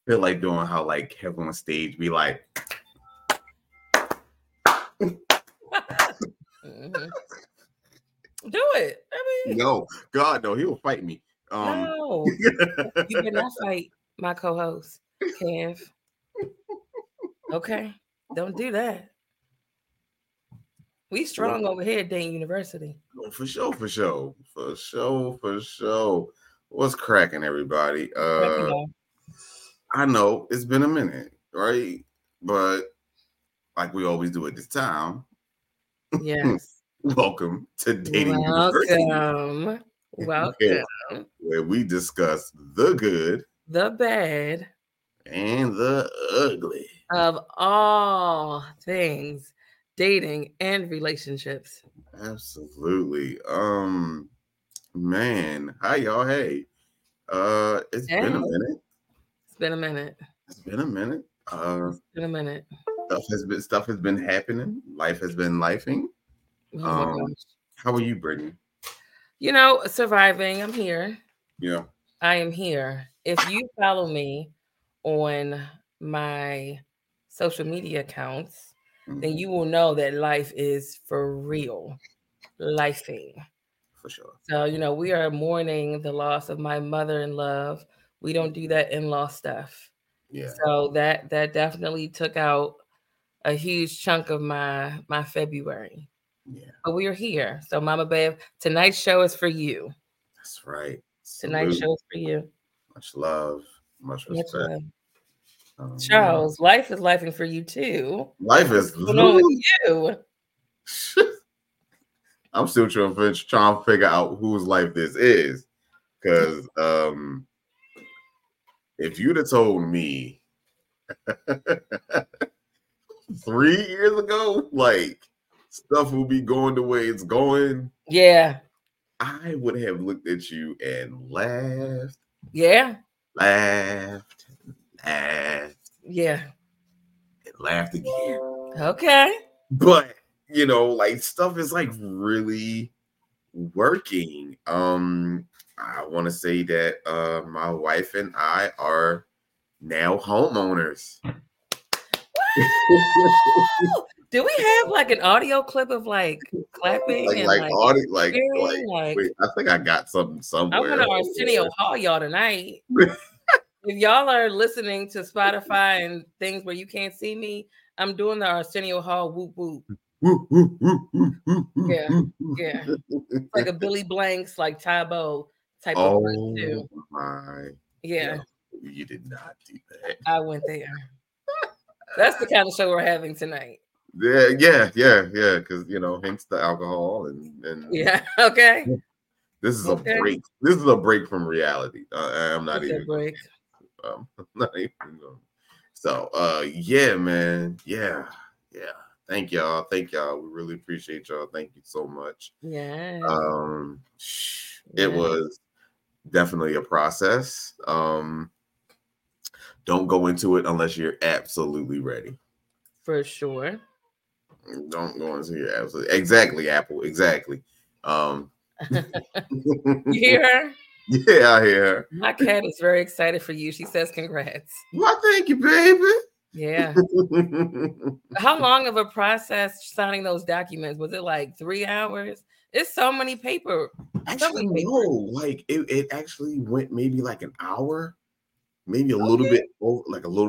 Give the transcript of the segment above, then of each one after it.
feel like doing how like Kevin on stage be like, Do it. I mean, no, God, no, he will fight me. No, you better not fight my co-host, Kev. Okay, don't do that. We strong over here at Dane University. For sure. What's cracking, everybody? I know it's been a minute, right? But like we always do at this time. Yes. Welcome to Dating University. Welcome. Where we discuss the good, the bad, and the ugly of all things dating and relationships. Absolutely. Man, hi y'all. Hey. It's been a minute. It's been a minute. It's been a minute. It's been a minute. Stuff has been happening. Life has been lifing. Oh my gosh. How are you, Brittany? You know, surviving. I'm here. Yeah. I am here. If you follow me on my social media accounts, then you will know that life is for real. Lifing. For sure. So, you know, we are mourning the loss of my mother in love. We don't do that in-law stuff. Yeah. So that definitely took out a huge chunk of my February. Yeah. But we are here. So Mama Bev, tonight's show is for you. That's right. Tonight's show is for you. Much love. Much respect. Much love. Charles, life is lifing for you too. Life is going on with you. I'm still trying to figure out whose life this is. Because if you'd have told me 3 years ago, like stuff will be going the way it's going. Yeah. I would have looked at you and laughed. Yeah. Laughed. Yeah. And laughed again. Okay. But, you know, like stuff is like really working. I want to say that my wife and I are now homeowners. Do we have like an audio clip of like clapping like audio, like wait, I think I got something somewhere. I'm gonna Arsenio Hall y'all tonight. If y'all are listening to Spotify and things where you can't see me, I'm doing the Arsenio Hall whoop whoop. Yeah. It's like a Billy Blanks, like Tybo type of person too. My. Yeah. No, you did not do that. I went there. That's the kind of show we're having tonight. Yeah. Because you know, hence the alcohol and yeah. Okay. This is a break. This is a break from reality. I'm not even. Break. Not even. So, yeah, man. Yeah. Thank y'all. We really appreciate y'all. Thank you so much. Yeah. It was definitely a process. Don't go into it unless you're absolutely ready. For sure. Don't go into it absolutely. Exactly, Apple. Exactly. You hear her? Yeah, I hear her. My cat is very excited for you. She says congrats. Well, thank you, baby. Yeah. How long of a process signing those documents? Was it like 3 hours? It's so many paper. Actually, no. Like it actually went maybe like an hour, maybe a little bit over,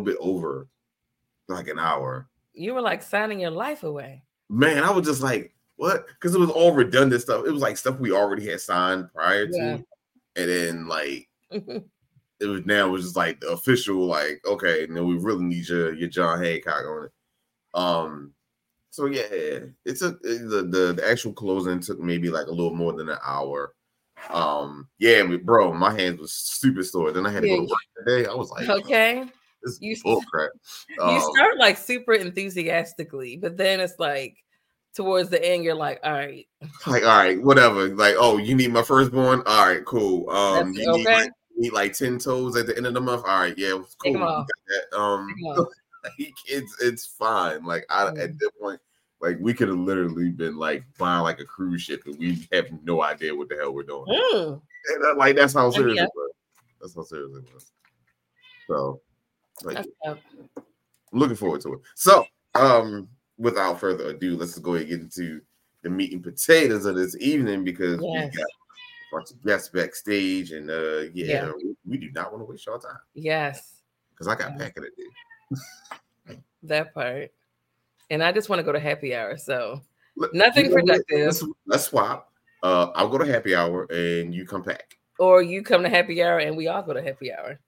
like an hour. You were like signing your life away. Man, I was just like, what? Because it was all redundant stuff. It was like stuff we already had signed prior to, and then like it was just like the official, like, okay, and then we really need your John Hancock on it. So yeah, it took the actual closing took maybe like a little more than an hour. Yeah, bro, my hands was super sore. Then I had to go to work today. I was like, okay, this is bull crap. You start like super enthusiastically, but then it's like towards the end, you're like, all right, whatever. Like, oh, you need my firstborn? All right, cool. You need like 10 toes at the end of the month. All right, yeah, cool. You got that. It's fine. Like at that point, like we could have literally been like buying like a cruise ship and we have no idea what the hell we're doing. And like that's how serious it was. So Like, I'm looking forward to it. So, without further ado, let's go ahead and get into the meat and potatoes of this evening because we got a bunch of guests backstage, and we do not want to waste your time. Yes, because I got packing to do. That part, and I just want to go to happy hour, so nothing productive. Let's swap. I'll go to happy hour, and you come back, or you come to happy hour, and we all go to happy hour.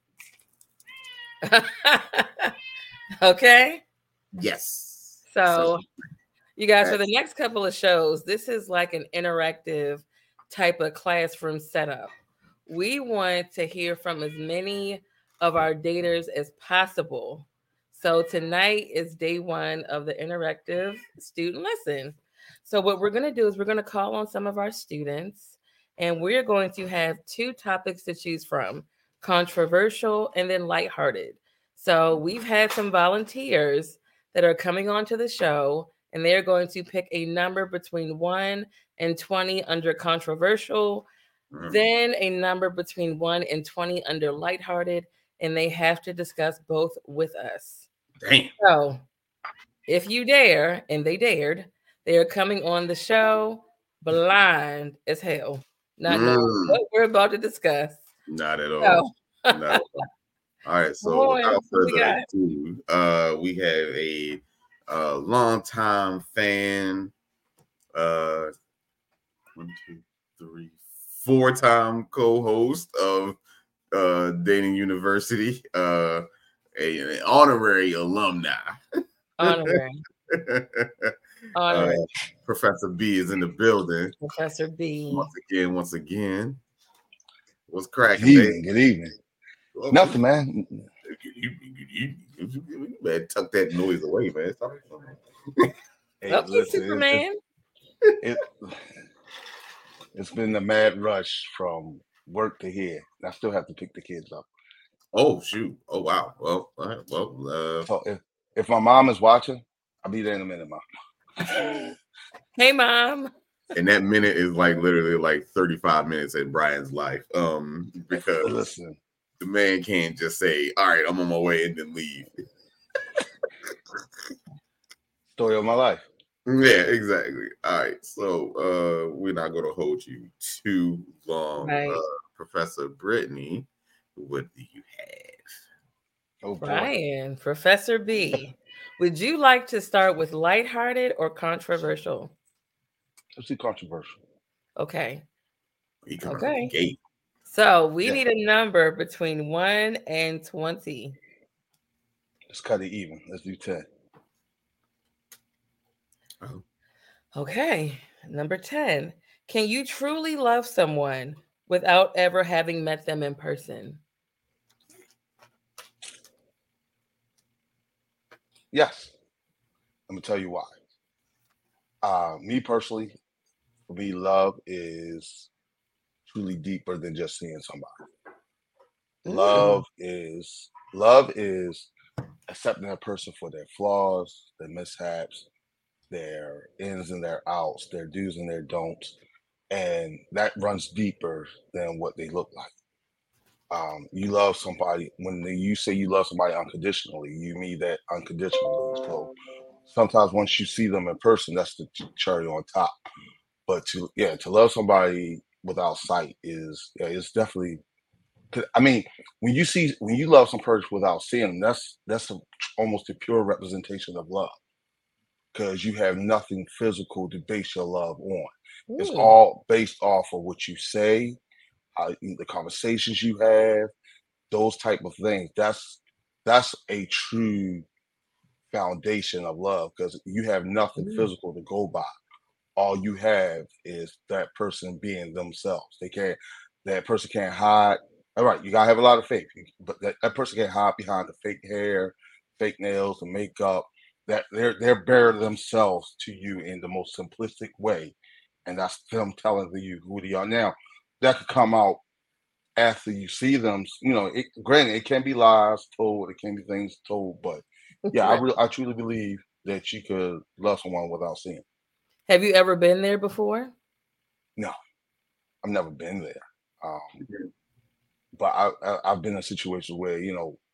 Okay. Yes. So, you guys, for the next couple of shows, this is like an interactive type of classroom setup. We want to hear from as many of our daters as possible. So tonight is day one of the interactive student lesson. So what we're going to do is we're going to call on some of our students, and we're going to have two topics to choose from: controversial and then lighthearted. So we've had some volunteers that are coming onto the show, and they're going to pick a number between 1 and 20 under controversial, then a number between 1 and 20 under lighthearted, and they have to discuss both with us. Damn. So if you dare, and they dared, they are coming on the show blind as hell, not knowing what we're about to discuss. Not at all. So. Not at all. All right, so without further ado, we have a longtime fan, 1, 2, 3, 4-time co-host of Dating University, an honorary alumni. Honorary. Professor B is in the building. Professor B. Once again. What's cracking? Good evening. Well, nothing, man. You better tuck that noise away, man. Hey, listen, Superman. It's been a mad rush from work to here. I still have to pick the kids up. Oh shoot! Oh wow! Well, all right. Well, so if my mom is watching, I'll be there in a minute, Mom. Hey, Mom. And that minute is like literally like 35 minutes in Brian's life. Because listen, the man can't just say, "All right, I'm on my way," and then leave. Story of my life. Yeah, exactly. All right, so we're not going to hold you too long. Right. Professor Brittany, what do you have? Oh, Brian, Professor B, would you like to start with lighthearted or controversial? Let's do controversial. Okay. Okay. So we need a number between 1 and 20. Let's cut it even. Let's do 10. Oh. Okay. Number 10. Can you truly love someone without ever having met them in person? Yes. I'm going to tell you why. Me personally, for me, love is truly deeper than just seeing somebody. Love is accepting that person for their flaws, their mishaps, their ins and their outs, their do's and their don'ts. And that runs deeper than what they look like. You love somebody, when you say you love somebody unconditionally, you mean that unconditionally. So sometimes once you see them in person, that's the cherry on top. But to love somebody without sight is definitely. I mean, when you love some person without seeing them, that's almost a pure representation of love, because you have nothing physical to base your love on. It's all based off of what you say, the conversations you have, those type of things. That's a true foundation of love, because you have nothing physical to go by. All you have is that person being themselves. That person can't hide. All right, you gotta have a lot of faith, but that person can't hide behind the fake hair, fake nails, the makeup. That they're bare themselves to you in the most simplistic way, and that's them telling you who they are. Now, that could come out after you see them. Granted, it can be lies told, it can be things told, but yeah, I truly believe that you could love someone without seeing. Have you ever been there before? No, I've never been there. But I've been in situations where,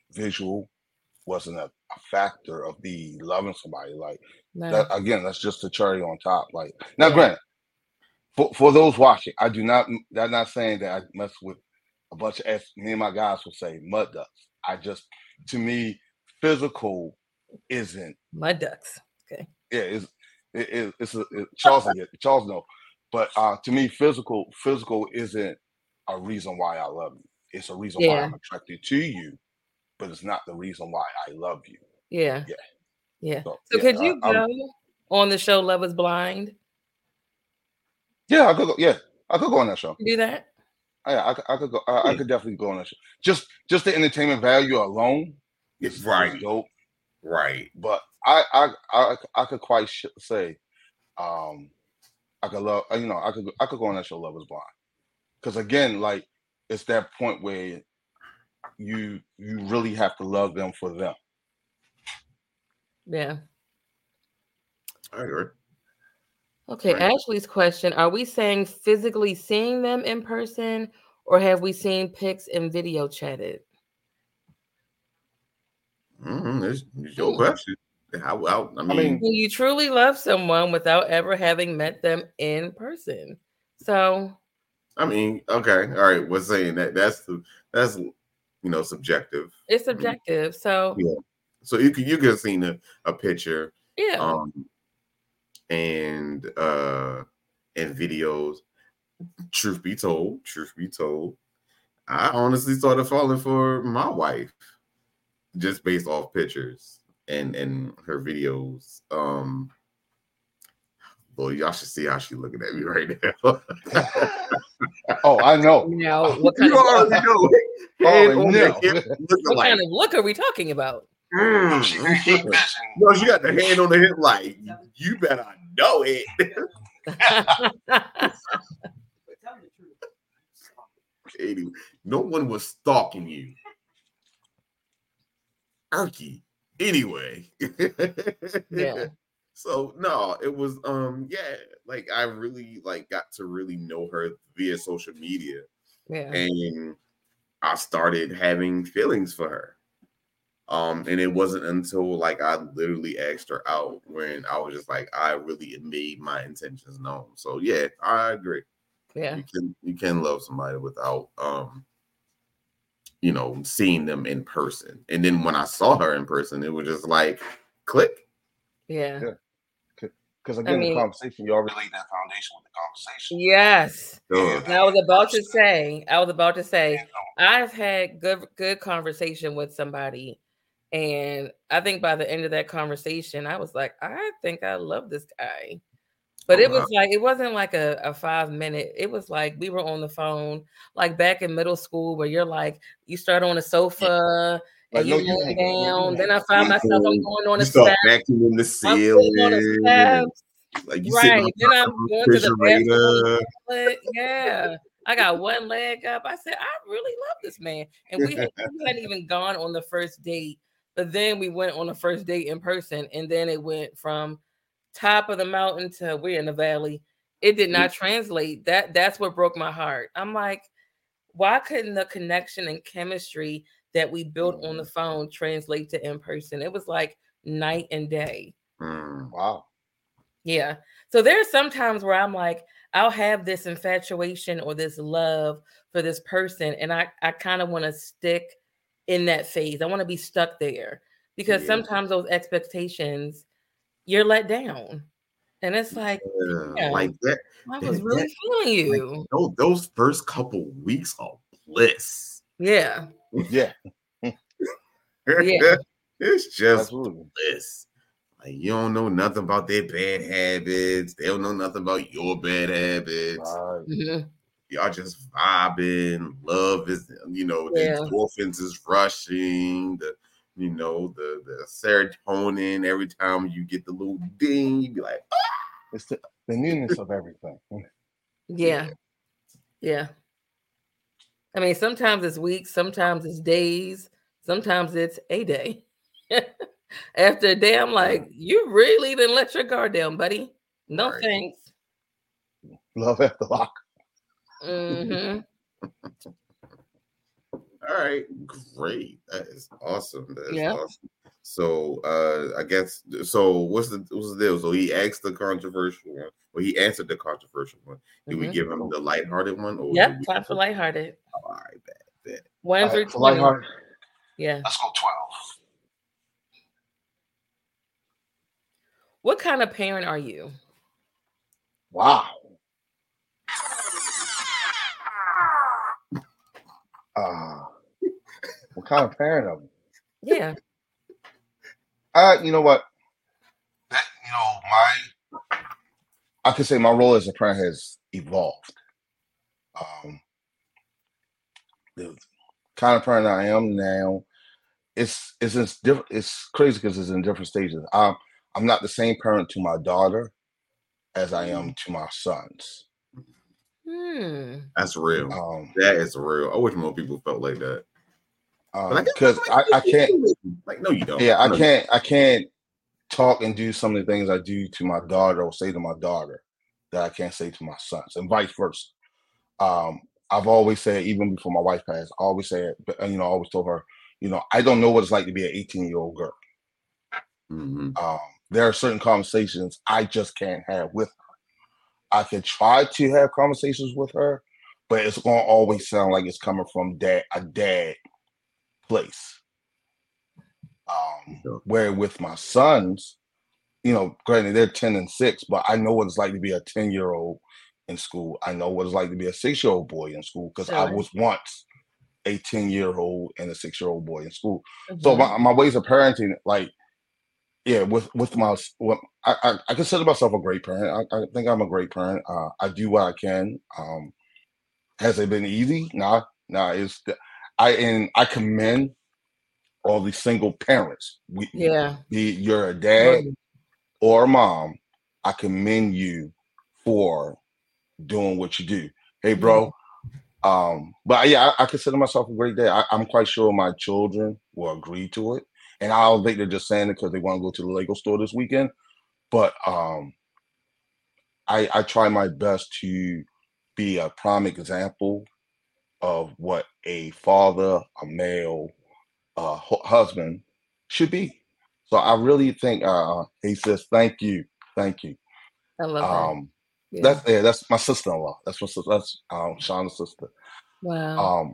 visual wasn't a factor of the loving somebody. Like No. that again, that's just the cherry on top. Like now, granted, for those watching, I do not. That's not saying that I mess with a bunch of, as me and my guys will say, mud ducks. I just, to me, physical isn't mud ducks. Okay. Yeah, Charles know, but to me, physical isn't a reason why I love you. It's a reason why I'm attracted to you, but it's not the reason why I love you. Yeah. So could you go on the show Love Is Blind? Yeah, I could go. Yeah, I could go on that show. Do that? Yeah, I could go. I could definitely go on that show. Just the entertainment value alone is dope. Right. But I could quite say, I could love. I could go on that show Love Is Blind, because again, like it's that point where you really have to love them for them. Yeah. I agree. Okay, right. Ashley's question, are we saying physically seeing them in person, or have we seen pics and video chatted? It's your question. I mean, can you truly love someone without ever having met them in person? So, I mean, okay, all right. We're saying that's subjective. It's subjective. So yeah. So you could have seen a picture. Yeah. And videos. Truth be told, I honestly started falling for my wife just based off pictures and her videos. Boy, y'all should see how she's looking at me right now. Oh, I know. Now, what kind of look? What kind of look are we talking about? No, she got the hand on the hip like, you better know it. Katie, no one was stalking you. Erky. Anyway. Yeah. So no, it was like I really got to really know her via social media. Yeah. And I started having feelings for her. And it wasn't until I literally asked her out when I was just like, I really made my intentions known. So yeah, I agree. Yeah. You can love somebody without seeing them in person. And then when I saw her in person, it was just like click. Yeah. Because again, the conversation, you already laid that foundation with the conversation. Yes. And I was about to say, I've had good conversation with somebody. And I think by the end of that conversation, I was like, I think I love this guy. But it was it wasn't like a 5 minute. It was like we were on the phone, like back in middle school, where you're like, you start on a sofa and you lay down. Then I found myself I'm going on the steps. Vacuuming the ceiling. Like you right. Then I'm going to the bathroom. Yeah. I got one leg up. I said, I really love this man. And we hadn't even gone on the first date. But then we went on the first date in person. And then it went from top of the mountain to we're in the valley. It did not translate. That's what broke my heart. I'm like, why couldn't the connection and chemistry that we built on the phone translate to in person? It was like night and day. Wow. Yeah. So there's some times where I'm like, I'll have this infatuation or this love for this person. And I kind of want to stick in that phase. I want to be stuck there because sometimes those expectations, you're let down. And it's like, like that. I was really feeling you. Like, those first couple weeks are bliss. Yeah. Yeah. Yeah. It's just bliss. Like you don't know nothing about their bad habits. They don't know nothing about your bad habits. Mm-hmm. Y'all just vibing. Love is, the endorphins is rushing. The serotonin. Every time you get the little ding, you be like, ah! It's the newness of everything. Yeah. I mean, sometimes it's weeks, sometimes it's days, sometimes it's a day. After a day, I'm like, you really didn't let your guard down, buddy. No thanks. Love after lock. Mm-hmm. All All right, great. That is awesome. That is Yeah. awesome. So I guess so. What's the deal? So he asked the controversial one. Well, he answered the controversial one. Did we give him the lighthearted one? Or yep, time for lighthearted. All right, bet. 1 through 20. Yeah. Let's go 12. What kind of parent are you? Wow. What kind of parent am Yeah. You know what? I could say my role as a parent has evolved. The kind of parent I am now, it's different. It's crazy because it's in different stages. I'm not the same parent to my daughter as I am to my sons. That's real. That is real. I wish more people felt like that. Because I can't. Like, no, you don't. Yeah, I can't talk and do some of the things I do to my daughter or say to my daughter that I can't say to my sons, and vice versa. I've always said, even before my wife passed, I always said, I always told her, I don't know what it's like to be an 18-year-old girl. There are certain conversations I just can't have with her. I can try to have conversations with her, but it's going to always sound like it's coming from a dad place. Where with my sons, granted they're 10 and 6, but I know what it's like to be a 10-year-old in school. I know what it's like to be a 6-year-old boy in school because I was once a 10-year-old and a 6-year-old boy in school. So my ways of parenting, like, yeah, with my, I consider myself a great parent. I think I'm a great parent. I do what I can. Has it been easy? Nah. I commend all these single parents. You're a dad or a mom. I commend you for doing what you do. Hey, bro. But yeah, I consider myself a great dad. I'm quite sure my children will agree to it. And I don't think they're just saying it because they want to go to the Lego store this weekend. But I try my best to be a prime example of what a father, a male, husband should be. So I really think he says, thank you. I love that. That's my sister-in-law. That's Shauna's sister. Wow.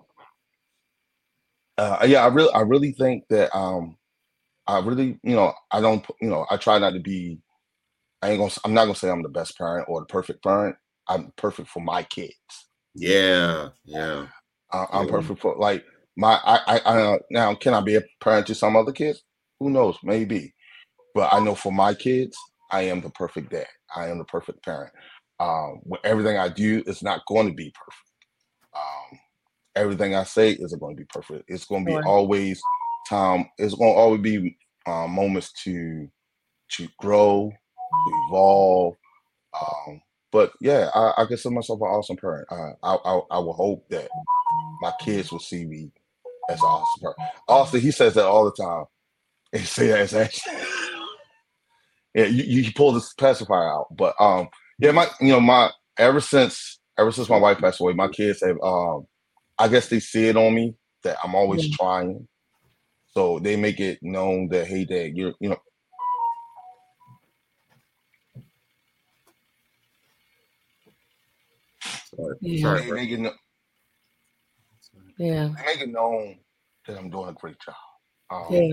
I really think that I really, I don't, I try not to be, I'm not gonna say I'm the best parent or the perfect parent. I'm perfect for my kids. Yeah. I'm perfect for like I now, can I be a parent to some other kids? Who knows? Maybe. But I know for my kids, I am the perfect dad. I am the perfect parent. Everything I do is not going to be perfect. Everything I say isn't going to be perfect. It's going to be always time. It's going to always be moments to grow, to evolve. But yeah, I consider myself an awesome parent. I will hope that my kids will see me as an awesome parent. Austin, he says that all the time. He say that as actually. Yeah, you pull this pacifier out, but yeah, ever since my wife passed away, my kids have I guess they see it on me that I'm always trying, so they make it known that, hey, Dad, you're Sorry. They make it known that I'm doing a great job. Hey,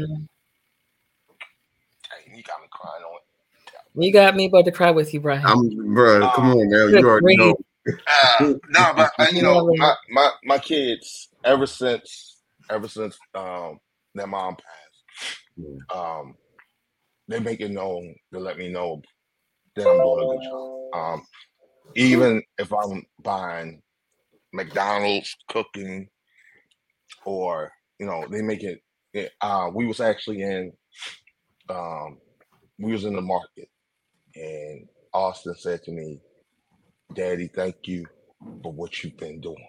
you got me crying on it. You got me about to cry with you, Brian. Bro, come on, man. You already know. No, but my kids, ever since their mom passed, they make it known to let me know that I'm doing a good job. Even if I'm buying McDonald's, cooking, or they make it. We was actually in the market, and Austin said to me, "Daddy, thank you for what you've been doing."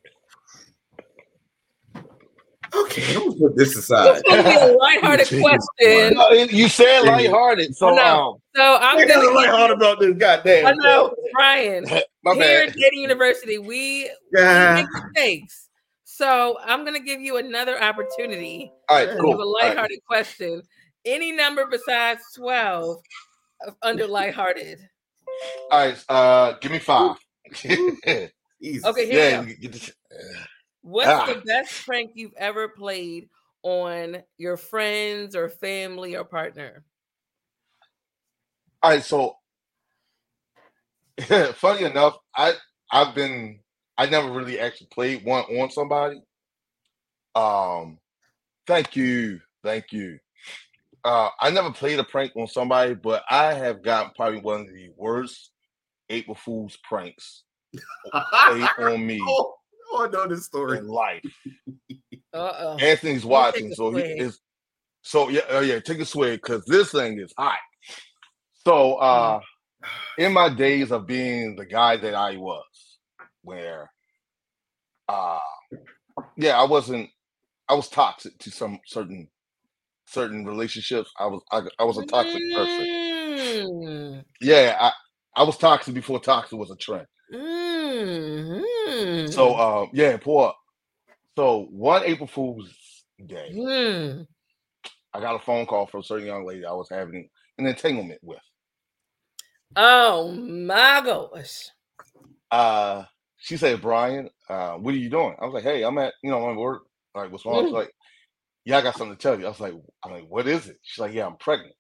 Okay, I'm gonna put this aside. It's gonna be a lighthearted question. No, you said lighthearted, so so I'm gonna be lighthearted about this. Goddamn. I know, Brian. My here bad. at Data University, we make mistakes. So I'm gonna give you another opportunity. All right, to cool. Give a lighthearted question. Any number besides 12 under lighthearted. All right, give me 5. Okay, here we go. What's the best prank you've ever played on your friends or family or partner? All right, so funny enough, I never really actually played one on somebody. Thank you. I never played a prank on somebody, but I have gotten probably one of the worst April Fool's pranks played on me. I know this story in life. Uh-oh. Anthony's watching, so he is. So yeah, take a swig because this thing is hot. So in my days of being the guy that I was, where I was toxic to some certain relationships. I was a toxic person. Yeah, I was toxic before toxic was a trend. So pour up. So one April Fool's Day, I got a phone call from a certain young lady I was having an entanglement with. Oh my gosh. She said, Brian, what are you doing? I was like, hey, I'm at work. Like, what's wrong? She's like, yeah, I got something to tell you. I'm like, what is it? She's like, yeah, I'm pregnant.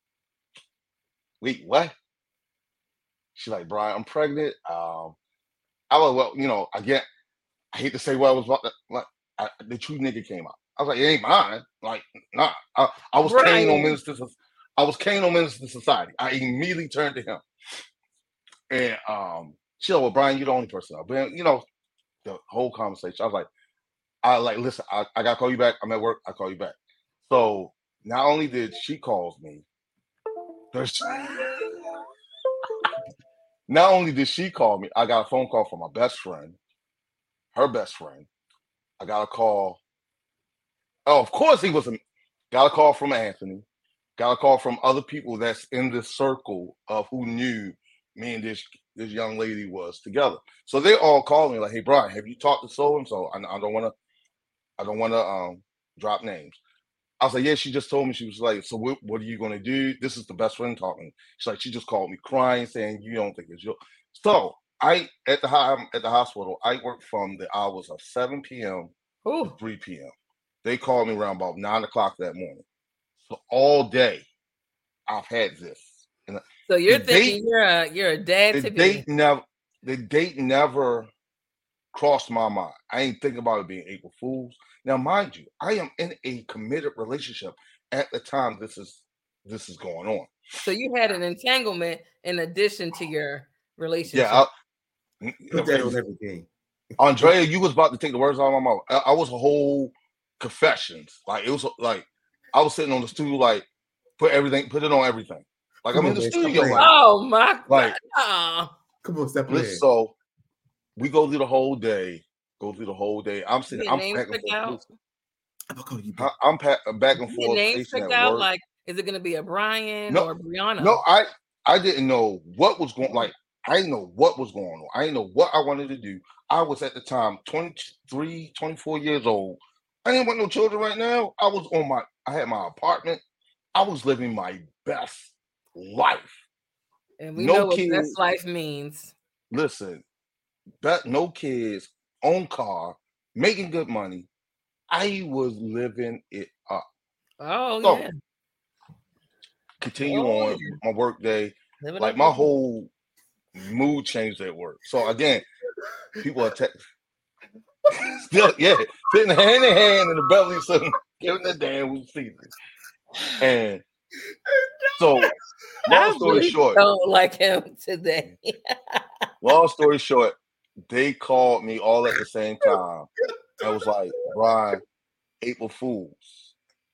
Wait, what? She's like, Brian, I'm pregnant. I was, well, again, I hate to say what I was about to, like, the true nigga came out. I was like, it ain't mine. Like, nah. I was Cain on Minister. I was Cain on Minister Society. I immediately turned to him. And she's like, well, Brian, you're the only person. But the whole conversation. I was like, listen, I gotta call you back. I'm at work. I'll call you back. So not only did she call me, not only did she call me, I got a phone call from my best friend, her best friend. I got a call. Oh, of course he wasn't. Got a call from Anthony. Got a call from other people that's in this circle of who knew me and this young lady was together. So they all called me like, "Hey, Brian, have you talked to so and so?" I don't want to drop names. I was like, "Yeah." She just told me. She was like, "So what are you going to do?" This is the best friend talking. She's like, she just called me crying, saying, "You don't think it's your." So I'm at the hospital. I work from the hours of 7 p.m. to 3 p.m. They called me around about 9 o'clock that morning. So all day, I've had this. And so you're thinking you're a dad to be. The date never crossed my mind. I ain't thinking about it being April Fool's. Now, mind you, I am in a committed relationship at the time this is going on. So you had an entanglement in addition to your relationship. Yeah, put that on everything. Andrea, you was about to take the words out of my mouth. I was a whole confessions. Like it was like I was sitting on the stool, like put it on everything. Like I'm in the studio. Like, oh my God! Come on, step in. So we go through the whole day. I'm sitting. I'm back and forth. I'm back and forth. Names picked out. Like, is it going to be a Brian or Brianna? No, I didn't know what was going. Like, I didn't know what was going on. I didn't know what I wanted to do. I was at the time 23, 24 years old. I didn't want no children right now. I had my apartment. I was living my best life. And we know what best life means. Listen, no kids, own car, making good money. I was living it up. Oh, yeah. Continue on my work day. Like my whole mood changed at work. So again, people are still, sitting hand in hand in the belly, sitting, giving the damn season. And so, long story short, don't like him today. Long story short, they called me all at the same time. I was like, Brian, April Fools.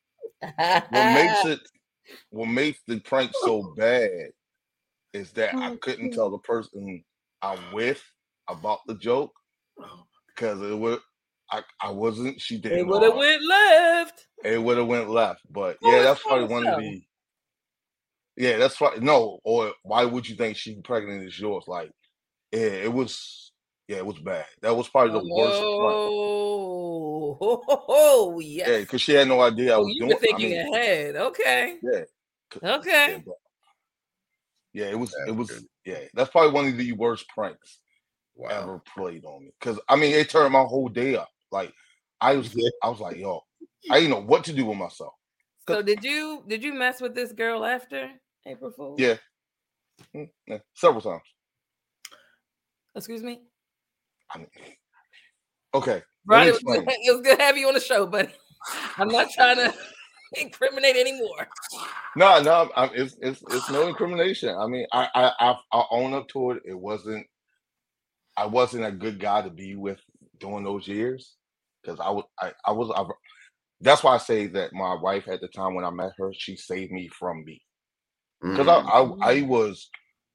What makes the prank so bad is that I couldn't tell the person I'm with about the joke because I wasn't. She didn't. It would have went left. It would have went left. But that's probably one of the. Yeah, that's right. No, or why would you think she's pregnant is yours? Like, it was Yeah, it was bad. That was probably the worst prank. Oh, yes. Yeah, because she had no idea I was you doing. were thinking ahead. Okay. Yeah. Okay. Yeah, it was. Yeah, that's probably one of the worst pranks ever played on me. Because I mean, it turned my whole day up. Like I was like, yo, I didn't know what to do with myself. So did you mess with this girl after April Fool's? Yeah. Several times. Excuse me? I mean, okay. Ron, it was good to have you on the show, buddy. I'm not trying to incriminate anymore. No, it's no incrimination. I mean, I own up to it. I wasn't a good guy to be with during those years because that's why I say that my wife at the time when I met her, she saved me from me. Because I was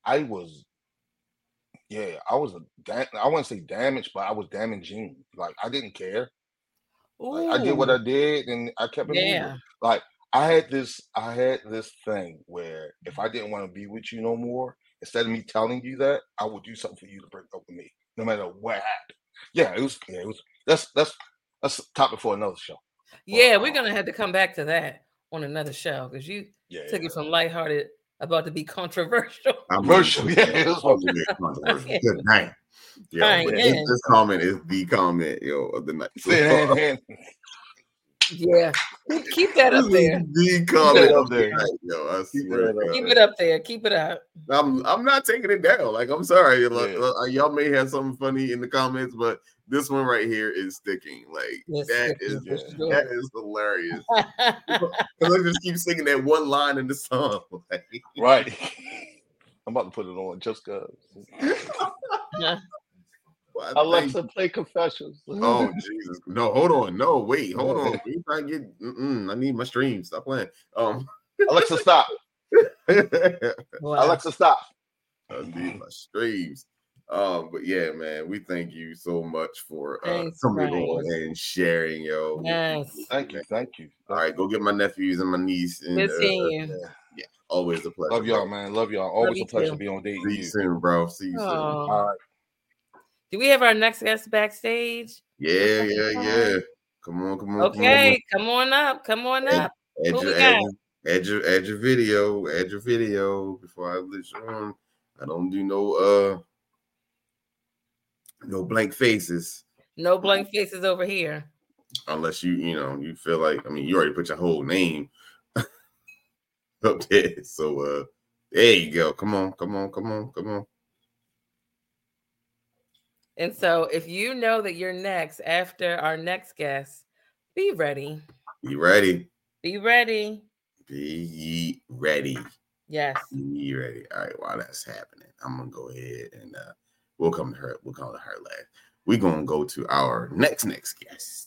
I wouldn't say damaged, but I was damaging. Like I didn't care. Like, I did what I did and I kept it moving. Like I had this thing where if I didn't want to be with you no more, instead of me telling you that, I would do something for you to break up with me, no matter what happened. Yeah, it was that's a topic for another show. Yeah, we're gonna have to come back to that on another show because you took it from lighthearted about to be controversial. Controversial, yeah. It was controversial. Good night. Yo, this comment is the comment, of the night. Yeah, keep that up there. The comment up there, yo. I swear, keep it up there. Keep it up. I'm not taking it down. Like I'm sorry, y'all may have something funny in the comments, but this one right here is sticking. Like that is hilarious. Because I just keep singing that one line in the song. Like, right. I'm about to put it on just because. Alexa, play Confessions. Oh Jesus! No, hold on. No, wait, hold on. We trying to get. I need my stream. Stop playing. Alexa, stop. Alexa, stop. I need my streams. But yeah, man, we thank you so much for coming on and sharing, yo. Yes. Thank you. All right, go get my nephews and my niece. And good seeing you. Yeah, always a pleasure. Love y'all, man. Love y'all. Always a pleasure to be on Dating. See you soon, bro. See you soon. All right. Do we have our next guest backstage? Yeah. Come on. Okay, come on up. Add your video before I let you on. I don't do no blank faces. No blank faces over here. Unless you feel like, you already put your whole name up there. So there you go. Come on. And so if you know that you're next after our next guest, be ready. Be ready. Be ready. Be ready. Yes. Be ready. All right, while that's happening, I'm gonna go ahead and we'll come to her. We'll call her last. We're gonna go to our next guest.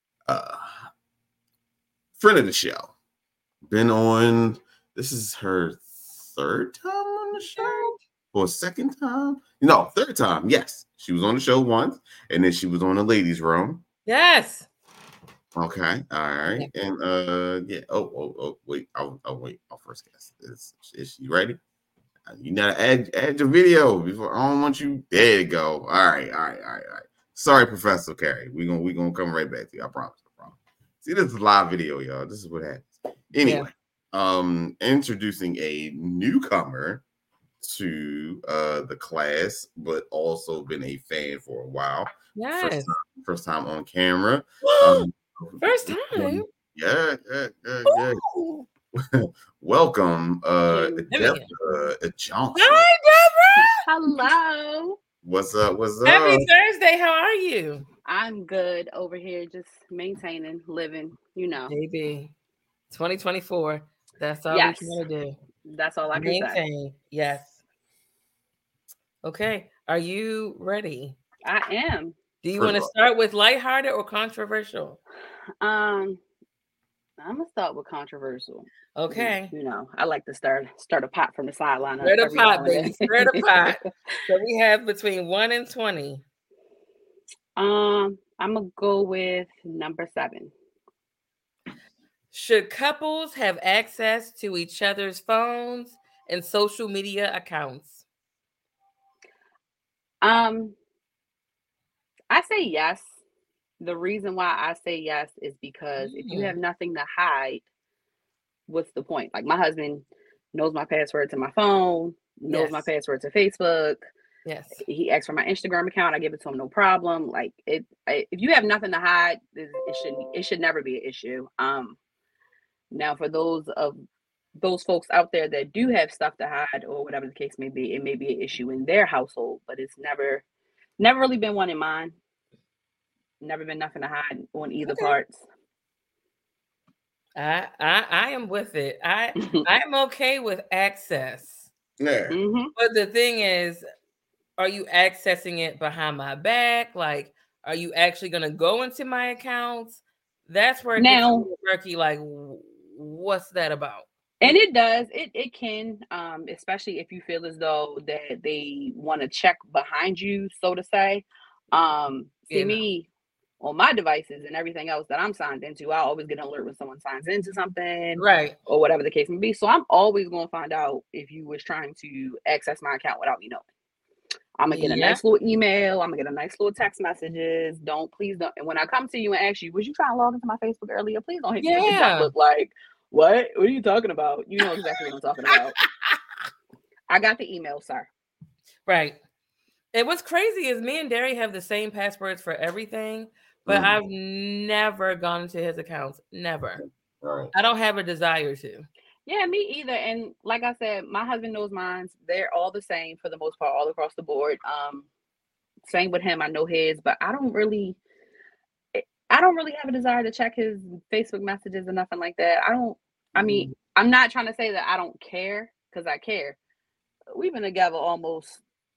Friend of the show. Been on, this is her third time on the show. For a second time? No, third time. Yes. She was on the show once, and then she was on the ladies' room. Yes. Okay. All right. And yeah. Oh, wait. I'll wait. Our first guest. Is she ready? You gotta add your video before. I don't want you. There you go. All right. Sorry, Professor Carey. We gonna come right back to you. I promise. See, this is a live video, y'all. This is what happens. Anyway, introducing a newcomer to the class, but also been a fan for a while. Yes. First time on camera. First time. Yeah. Welcome, Deborah Johnson. Hi, Deborah. Hello. What's up? Happy Thursday. How are you? I'm good over here, just maintaining, living, Baby, 2024. That's all we want to do. That's all I can say. Yes. Okay. Are you ready? I am. Do you want to start with lighthearted or controversial? I'm gonna start with controversial. Okay. I like to start a pot from the sideline. Stir the pot, baby. Stir the pot. So we have between 1 and 20. I'm gonna go with number 7. Should couples have access to each other's phones and social media accounts? I say yes. The reason why I say yes is because if you have nothing to hide, what's the point? Like my husband knows my password to my phone, knows my password to Facebook. Yes. He asks for my Instagram account. I give it to him, no problem. Like if you have nothing to hide, it should never be an issue. Now for those folks out there that do have stuff to hide or whatever the case may be, it may be an issue in their household, but it's never really been one in mine. Never been nothing to hide on either parts. I am with it. I'm okay with access. Yeah. But the thing is, are you accessing it behind my back? Like, are you actually going to go into my accounts? That's where it gets a little murky. Like, what's that about? And it does. It can, especially if you feel as though that they want to check behind you, so to say. Me on my devices and everything else that I'm signed into, I always get an alert when someone signs into something, right, or whatever the case may be. So I'm always going to find out if you was trying to access my account without me knowing. I'm gonna get a nice little email. I'm gonna get a nice little text messages. Please don't. And when I come to you and ask you, was you trying to log into my Facebook earlier? Please don't hit me with that look like, what are you talking about? You know exactly what I'm talking about. I got the email, sir. Right. And what's crazy is me and Derry have the same passwords for everything, but I've never gone into his accounts. Never. Right. I don't have a desire to. Yeah, me either. And like I said, my husband knows mine. They're all the same for the most part, all across the board. Same with him. I know his, but I don't really have a desire to check his Facebook messages or nothing like that. I'm not trying to say that I don't care, because I care. We've been together almost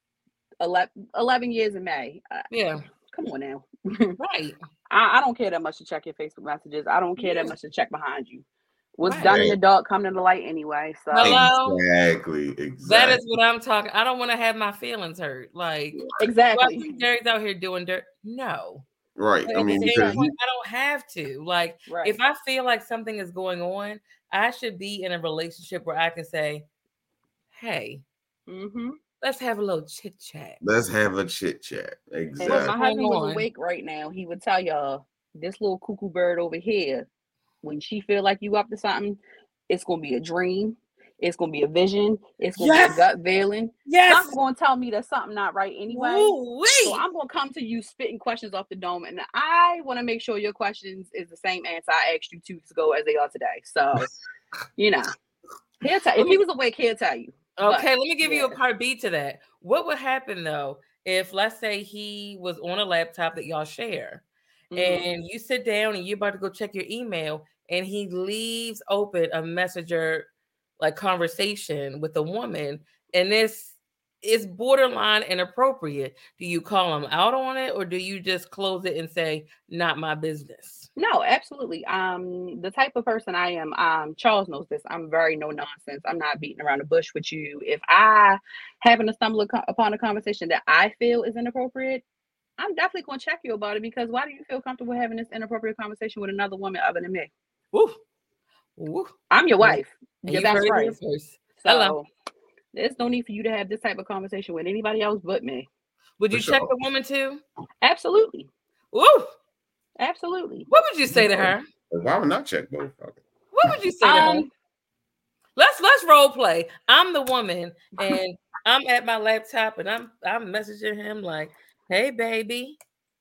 11 years in May. Yeah. Come on now. Right. I don't care that much to check your Facebook messages. I don't care that much to check behind you. What's done in the dark come to the light anyway. So Exactly. That is what I'm talking. I don't want to have my feelings hurt. Like exactly. I think Derry's out here doing dirt. No. Right. I mean, I don't have to. Like, if I feel like something is going on, I should be in a relationship where I can say, "Hey, let's have a little chit chat." Let's have a chit chat. Exactly. And if my husband was awake right now, he would tell y'all, this little cuckoo bird over here, when she feel like you up to something, it's gonna be a dream. It's gonna be a vision. It's gonna be a gut feeling. Something's gonna tell me that something not right anyway. So I'm gonna come to you spitting questions off the dome, and I want to make sure your questions is the same answer I asked you 2 weeks ago as they are today. So, he'll tell. If he was awake, he'll tell you. Okay, let me give you a part B to that. What would happen though if, let's say, he was on a laptop that y'all share, and you sit down and you're about to go check your email, and he leaves open a messenger like conversation with a woman, and this is borderline inappropriate? Do you call him out on it, or do you just close it and say, not my business? No, absolutely. The type of person I am, Charles knows this. I'm very no nonsense. I'm not beating around the bush with you. If I happen to stumble upon a conversation that I feel is inappropriate, I'm definitely going to check you about it, because why do you feel comfortable having this inappropriate conversation with another woman other than me? Ooh. I'm your wife. Your best friend. So there's no need for you to have this type of conversation with anybody else but me. Would you check the woman too? Absolutely. Woo. Absolutely. What would you say to her? Why would not check both? What would you say to her? Let's role play. I'm the woman, and I'm at my laptop, and I'm messaging him like, "Hey, baby."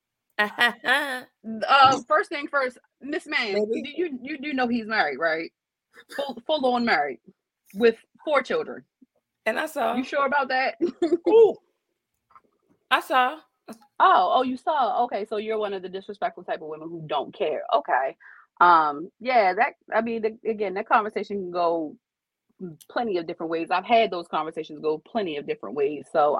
First thing first, Miss Man, you do know he's married, right? Full on married with 4 children. And I saw. You sure about that? Ooh. I saw. Oh, you saw. Okay, so you're one of the disrespectful type of women who don't care. Okay. That conversation can go plenty of different ways. I've had those conversations go plenty of different ways. So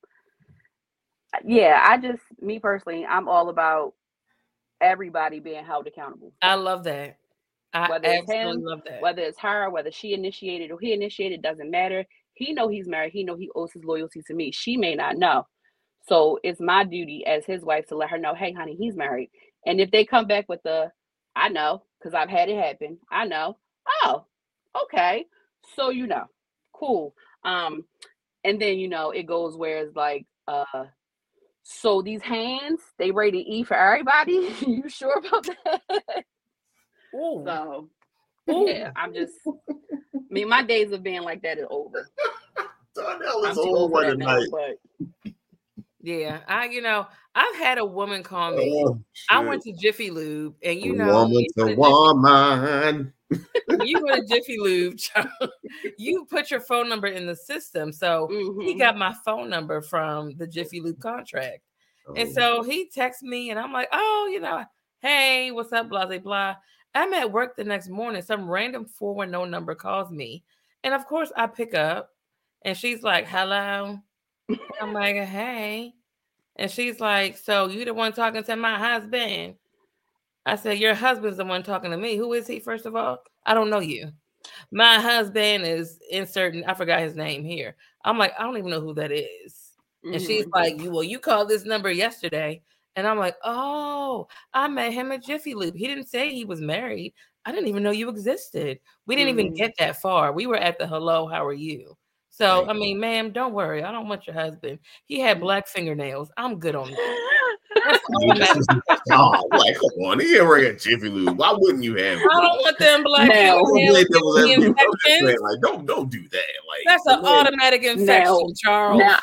me personally, I'm all about everybody being held accountable. I love that. Whether it's him, whether it's her, whether she initiated or he initiated, doesn't matter. He know he's married. He know he owes his loyalty to me. She may not know. So it's my duty as his wife to let her know, hey, honey, he's married. And if they come back with I know, because I've had it happen. I know. Oh, okay. So, cool. And then, it goes where it's like, So these hands, they rated E for everybody. You sure about that? Ooh. So, yeah, I mean, my days of being like that is over. I'm too old for that now, but yeah, I've had a woman call me. I went to Jiffy Lube, and woman to woman. You go to Jiffy Lube, you put your phone number in the system. So he got my phone number from the Jiffy Lube contract. And so he texts me, and I'm like, oh, hey, what's up, blah, blah, blah. I'm at work the next morning. Some random 410 number calls me. And of course, I pick up, and she's like, hello. I'm like, hey. And she's like, so you the one talking to my husband? I said, your husband's the one talking to me. Who is he, first of all? I don't know you. My husband is inserting, I forgot his name here. I'm like, I don't even know who that is. And she's like, you called this number yesterday. And I'm like, oh, I met him at Jiffy Lube. He didn't say he was married. I didn't even know you existed. We didn't even get that far. We were at the hello, how are you? So, I mean, ma'am, don't worry. I don't want your husband. He had black fingernails. I'm good on that. Like, come on, he ain't working at Jiffy Lube. Why wouldn't you have? I don't want them black fingernails. Like, don't do that. Like, that's an automatic infection, Charles. Now,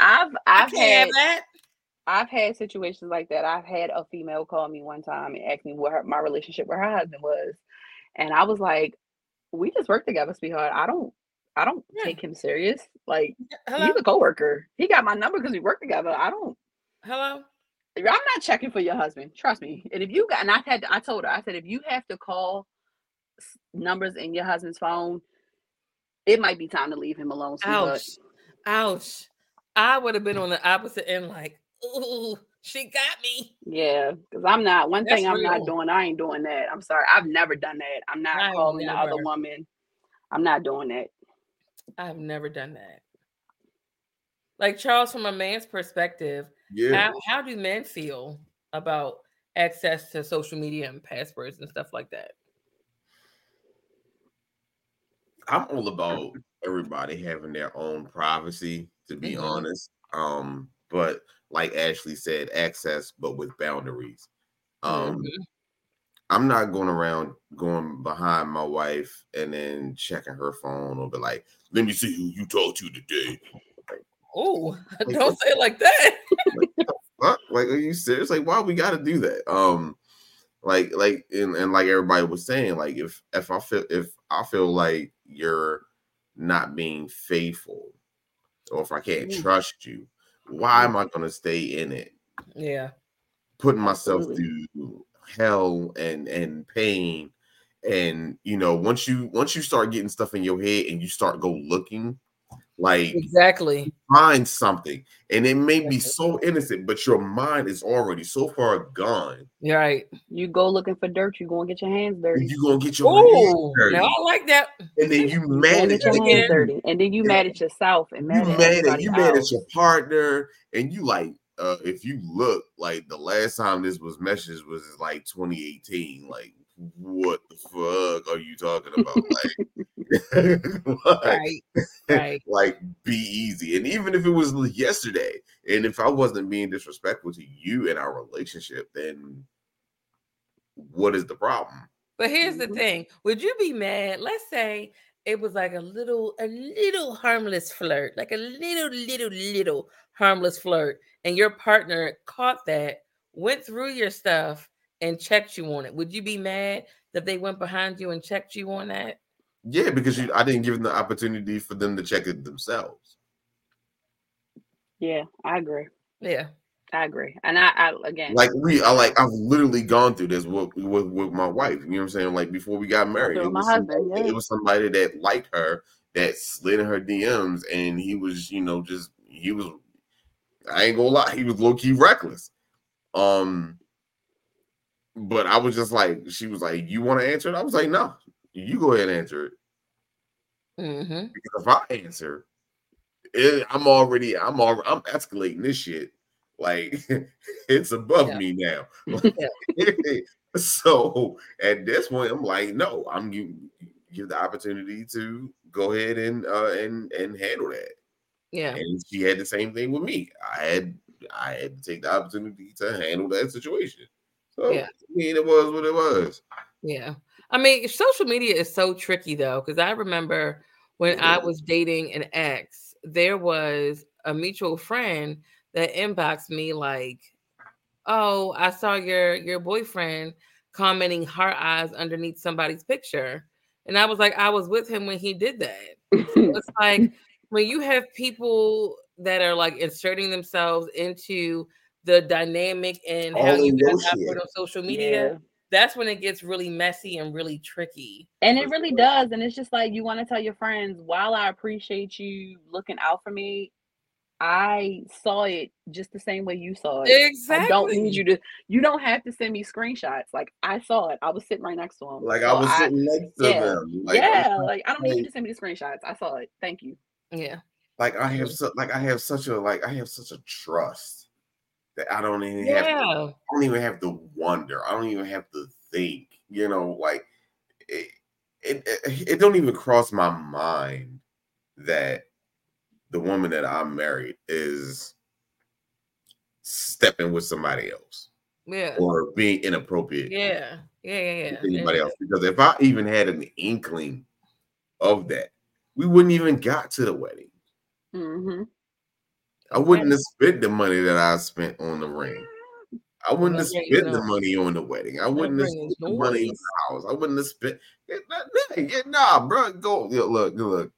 I've had situations like that. I've had a female call me one time and ask me what my relationship with her husband was, and I was like, "We just work together, sweetheart. I don't take him serious. Like, he's a coworker. He got my number because we work together. I don't. Hello. I'm not checking for your husband. Trust me. And if you got, and I told her, I said, if you have to call numbers in your husband's phone, it might be time to leave him alone. Ouch. I would have been on the opposite end, like, ooh, she got me. Yeah, because I'm not. One thing I'm not doing. I ain't doing that. I'm sorry. I've never done that. I'm not calling the other woman. I'm not doing that. I've never done that. Like, Charles, from a man's perspective, how do men feel about access to social media and passwords and stuff like that? I'm all about everybody having their own privacy, to be honest. But like Ashley said, access, but with boundaries. I'm not going around going behind my wife and then checking her phone or be like, let me see who you talked to today. Oh, don't say it like that. Like, are you serious? Like, why we got to do that? Like everybody was saying, like, if I feel like you're not being faithful, or if I can't trust you, why am I going to stay in it? Yeah, putting myself through hell and pain, and once you start getting stuff in your head and you start go looking. Like, exactly, find something, and it may be so innocent, but your mind is already so far gone. You're right. You go looking for dirt, you're gonna get your hands dirty. You're gonna get your hands dirty. Now I like that. And then you mad at your hands dirty, and then you mad at yourself, and mad at your partner, and you like. If you look, like, the last time this was messaged was like 2018. Like, what the fuck are you talking about? Like, right. Like, be easy. And even if it was yesterday, and if I wasn't being disrespectful to you in our relationship, then what is the problem? But here's the thing: would you be mad? Let's say it was like a little harmless flirt, like a little harmless flirt, and your partner caught that, went through your stuff, and checked you on it. Would you be mad that they went behind you and checked you on that? Yeah, because I didn't give them the opportunity for them to check it themselves. Yeah, I agree. Yeah, I agree. And I again, I've literally gone through this with my wife. You know what I'm saying? Like, before we got married, it was somebody that liked her that slid in her DMs, and he was, I ain't gonna lie, he was low key reckless. But I was just like, she was like, "You want to answer it?" I was like, "No, you go ahead and answer it." Because if I answer, I'm escalating this shit. Like, it's above me now. So at this point, I'm like, no, I'm give the opportunity to go ahead and handle that. Yeah. And she had the same thing with me. I had I had to take the opportunity to handle that situation. So Yeah. I mean, it was what it was. Yeah. I mean, social media is so tricky though, because I remember when I was dating an ex, there was a mutual friend that inboxed me like, "Oh, I saw your boyfriend commenting heart eyes underneath somebody's picture." And I was like, I was with him when he did that. So it's like when you have people that are like inserting themselves into the dynamic and how All you in guys your shit. operate on social media, that's when it gets really messy and really tricky. And it really does. And it's just like you want to tell your friends, while I appreciate you looking out for me, I saw it just the same way you saw it. Exactly. I don't need you don't have to send me screenshots. Like I saw it. I was sitting right next to him. Like so I was sitting next to them. Like I don't need you to send me the screenshots. I saw it. Thank you. Yeah. Like I have such a trust that I don't even have to wonder. I don't even have to think. You know, like it don't even cross my mind that the woman that I'm married is stepping with somebody else. Yeah. Or being inappropriate. Yeah. With anybody else. Because if I even had an inkling of that, we wouldn't even got to the wedding. Mm-hmm. I wouldn't have spent the money that I spent on the ring. I wouldn't have spent the money on the wedding. I wouldn't have spent the money on the house. I wouldn't have spent nah, bro. Go look.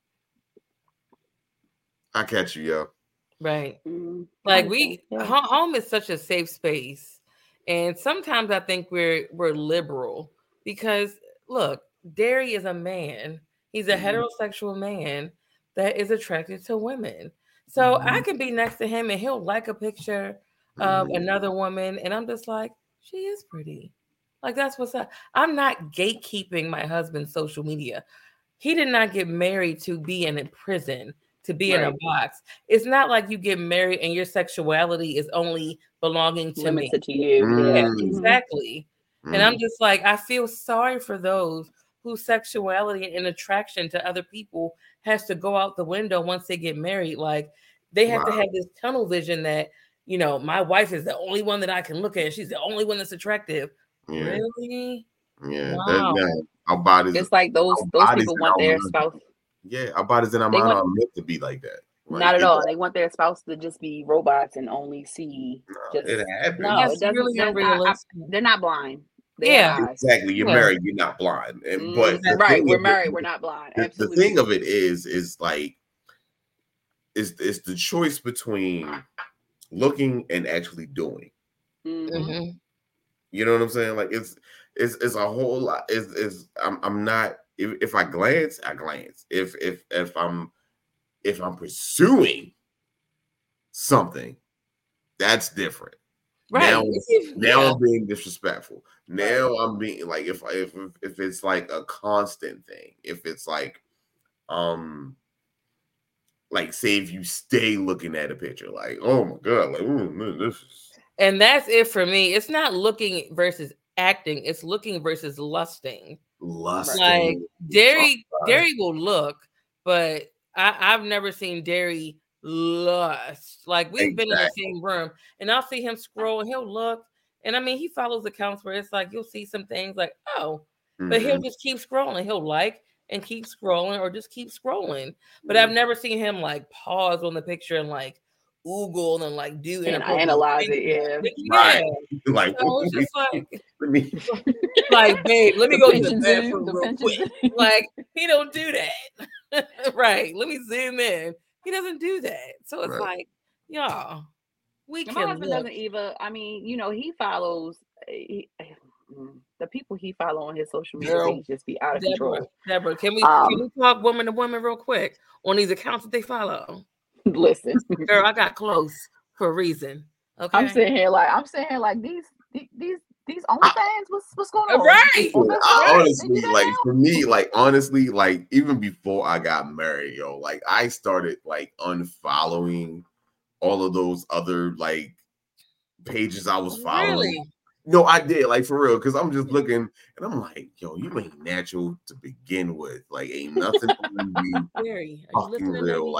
I catch you, yo. Right. Like home is such a safe space. And sometimes I think we're liberal because look, Derry is a man. He's a heterosexual man that is attracted to women. So I can be next to him and he'll like a picture of another woman. And I'm just like, she is pretty. Like that's what's up. I'm not gatekeeping my husband's social media. He did not get married to be in a prison, to be in a box. It's not like you get married and your sexuality is only belonging to limited me. to you. Yeah, exactly. And I'm just like, I feel sorry for those whose sexuality and attraction to other people has to go out the window once they get married. Like they have to have this tunnel vision that, you know, my wife is the only one that I can look at. She's the only one that's attractive. Yeah. Really? Yeah. Wow. Our bodies. It's like those people want their spouse. Yeah, our bodies and our mind are meant to be like that. Like, not at all. They want their spouse to just be robots and only see. It happens. No, it doesn't. Really they're not blind. Exactly. You're married. You're not blind. But we're married. We're not blind. The thing of it is like, it's the choice between looking and actually doing. Mm-hmm. You know what I'm saying? Like it's a whole lot. I'm not. If I glance, I glance. If I'm pursuing something, that's different. Right. Now I'm being disrespectful. Now I'm being like, if it's like a constant thing, if it's like say if you stay looking at a picture, like, oh my God, like, man, this is. And that's it for me. It's not looking versus acting. It's looking versus lusting. Like Derry will look, but I've never seen Derry lust. Like we've been in the same room, and I'll see him scroll, and he'll look, and I mean he follows accounts where it's like you'll see some things like but he'll just keep scrolling. He'll like and keep scrolling, or just keep scrolling. But I've never seen him like pause on the picture and like Google and like do and analyze it. Yeah. Like, so it's just like, babe, let me go to the bathroom real quick. Like, he don't do that. Right. Let me zoom in. He doesn't do that. So it's like, y'all, we can. My husband doesn't either. I mean, you know, he follows the people he follow on his social media page just be out of control. Deborah, can we talk woman to woman real quick on these accounts that they follow? Listen, girl, I got close for a reason. Okay, I'm sitting here like these OnlyFans. What's going on? Right. Honestly, like for me, like honestly, like even before I got married, yo, like I started like unfollowing all of those other like pages I was following. Really? No, I did, like for real, because I'm just looking and I'm like, yo, you ain't natural to begin with. Like, ain't nothing fucking real. Like,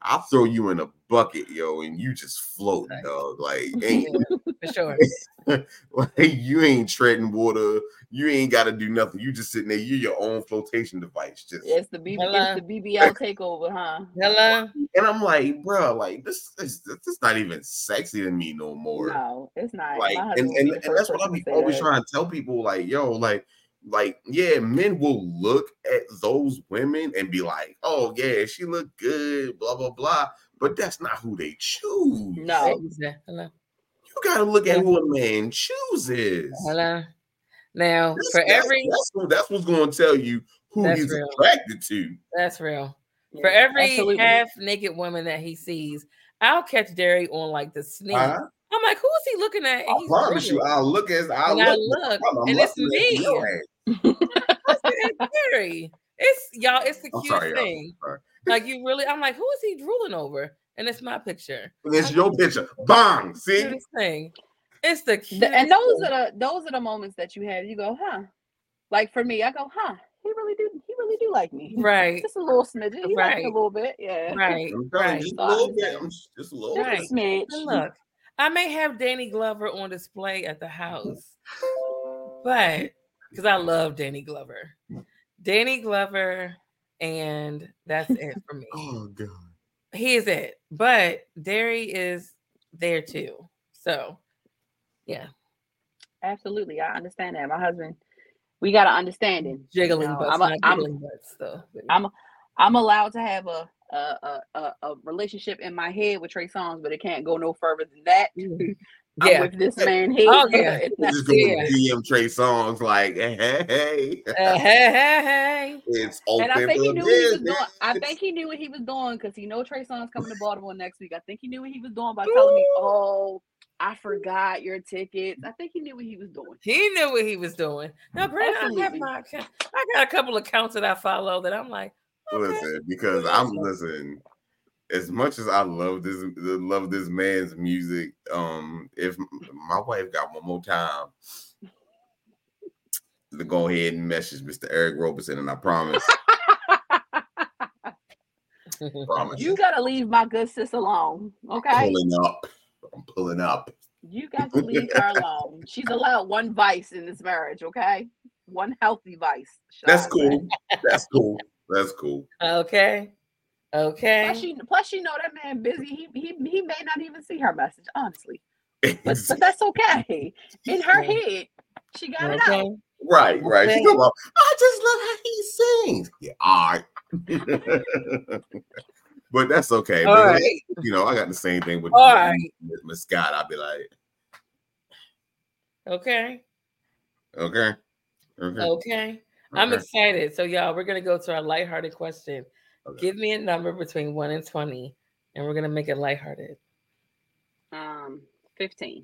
I'll throw you in a bucket, yo, and you just float, dog. Like, ain't for sure. like you ain't treading water. You ain't got to do nothing. You just sitting there. You're your own flotation device. Just it's the BBL takeover, huh? Hello. And I'm like, bro, like this is not even sexy to me no more. No, it's not. Like, and that's what I be always trying to tell people. Like, yo, like, yeah, men will look at those women and be like, oh yeah, she look good, blah blah blah. But that's not who they choose. No. Hello. You gotta look at who a man chooses. Hello. Now, that's what's going to tell you who he's attracted to. That's real. Yeah, for every half naked woman that he sees, I'll catch Derry on like the sneak. I'm like, who is he looking at? I promise you, I'll look, and it's me. It's Derry. It's the cute thing. Like you really, I'm like, who is he drooling over? And it's my picture. It's your picture. Bang. See this thing. It's the cute. And those are the moments that you have. You go, huh? Like for me, I go, huh? He really do like me. Right. Just a little smidgen. He likes me a little bit. Yeah. Right. Just a little bit. Just a little bit. Just a smidge. Look, I may have Danny Glover on display at the house, but because I love Danny Glover. Danny Glover, and that's it for me. Oh God. He is it. But Derry is there too. So yeah. Absolutely. I understand that. My husband, we got to understand it. Jiggling butts, though. I'm allowed to have a relationship in my head with Trey Songz, but it can't go no further than that. I'm with this man here. Oh, yeah. Just go DM Trey Songz like, hey. It's open. And I think he knew what he was doing. I think he knew what he was doing because he know Trey Songz coming to Baltimore next week. I think he knew what he was doing by telling me, oh, I forgot your tickets. I think he knew what he was doing. He knew what he was doing. Now, granted, I got a couple of accounts that I follow that I'm like, okay. Listen, because listen. As much as I love this man's music, if my wife got one more time to go ahead and message Mr. Eric Roberson, and I promise. You gotta leave my good sis alone, okay? I'm pulling up. You got to leave her alone. She's allowed one vice in this marriage, okay? One healthy vice. That's cool. That's cool. That's cool. Okay. Plus, she know that man busy. He may not even see her message, honestly. But that's okay. In her head, she got it out. Right. She go about, I just love how he sings. Yeah, all right. But that's okay. All right. You know, I got the same thing with Miss Scott. I'll be like, okay. Okay. I'm excited. So, y'all, we're going to go to our lighthearted question. Okay. Give me a number between 1 and 20, and we're going to make it lighthearted. 15.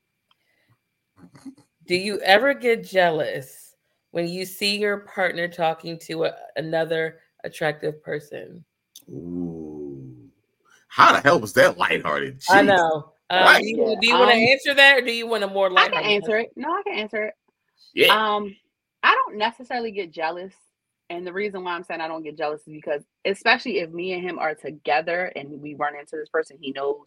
Do you ever get jealous when you see your partner talking to another attractive person? Ooh. How the hell was that lighthearted? Jeez. I know. Do you want to answer that, or do you want a more lighthearted? I can answer it. No, I can answer it. Yeah. I don't necessarily get jealous. And the reason why I'm saying I don't get jealous is because, especially if me and him are together and we run into this person he knows,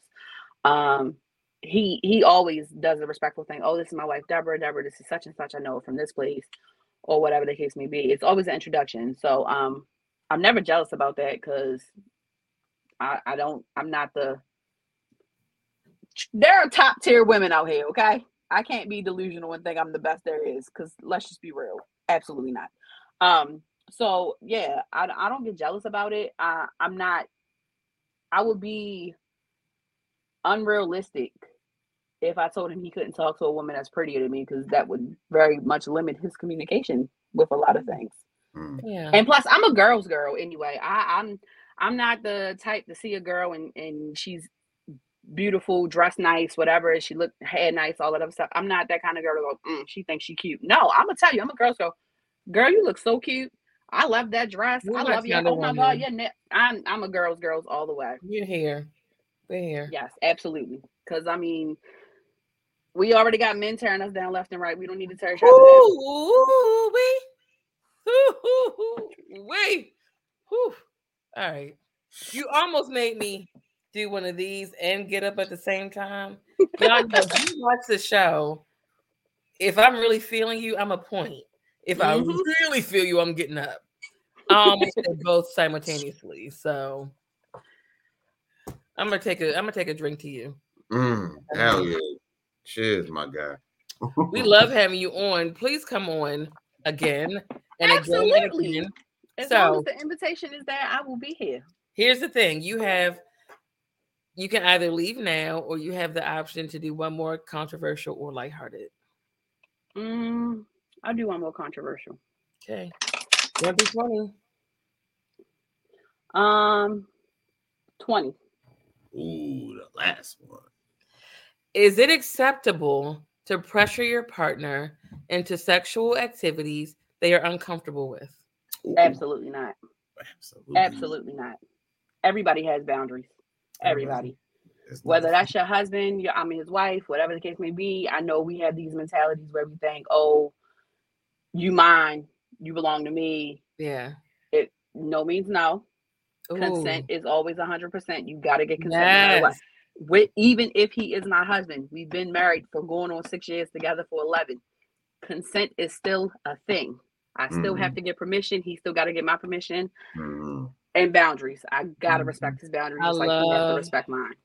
he always does a respectful thing. Oh, this is my wife, Deborah. Deborah, this is such and such. I know from this place, or whatever the case may be. It's always an introduction. So I'm never jealous about that because I'm not there are top tier women out here, okay? I can't be delusional and think I'm the best there is, because let's just be real. Absolutely not. So yeah, I don't get jealous about it. I would be unrealistic if I told him he couldn't talk to a woman that's prettier than me, because that would very much limit his communication with a lot of things. Yeah. And plus, I'm a girl's girl anyway. I'm not the type to see a girl and she's beautiful, dressed nice, whatever. She look head nice, all that other stuff. I'm not that kind of girl to go, she thinks she cute. No, I'm gonna tell you, I'm a girl's girl. Girl, you look so cute. I love that dress. I love you. Oh my God, I'm a girl's all the way. You're here. We're here. Yes, absolutely. Because I mean, we already got men tearing us down left and right. We don't need to tear each other down. Wait. All right. You almost made me do one of these and get up at the same time. Y'all know if you watch the show, if I'm really feeling you, I'm a point. If I really feel you, I'm getting up. I almost did both simultaneously. So I'm gonna take a drink to you. Hell yeah. Cheers, my guy. We love having you on. Please come on again and Absolutely. again and again. As long as the invitation is there, I will be here. Here's the thing. You can either leave now or you have the option to do one more controversial or lighthearted. I'll do one more controversial. Okay. 20. 20. Ooh, the last one. Is it acceptable to pressure your partner into sexual activities they are uncomfortable with? Ooh. Absolutely not. Absolutely not. Everybody has boundaries. Everybody. Whether that's your husband, his wife, whatever the case may be. I know we have these mentalities where we think, oh, you mine, you belong to me. Yeah. It no means no. Ooh. Consent is always 100%. You got to get consent no matter what. Even if he is my husband, we've been married for going on 6 years together for 11. Consent is still a thing. I still have to get permission. He still got to get my permission. And boundaries. I got to respect his boundaries just like he has to respect mine.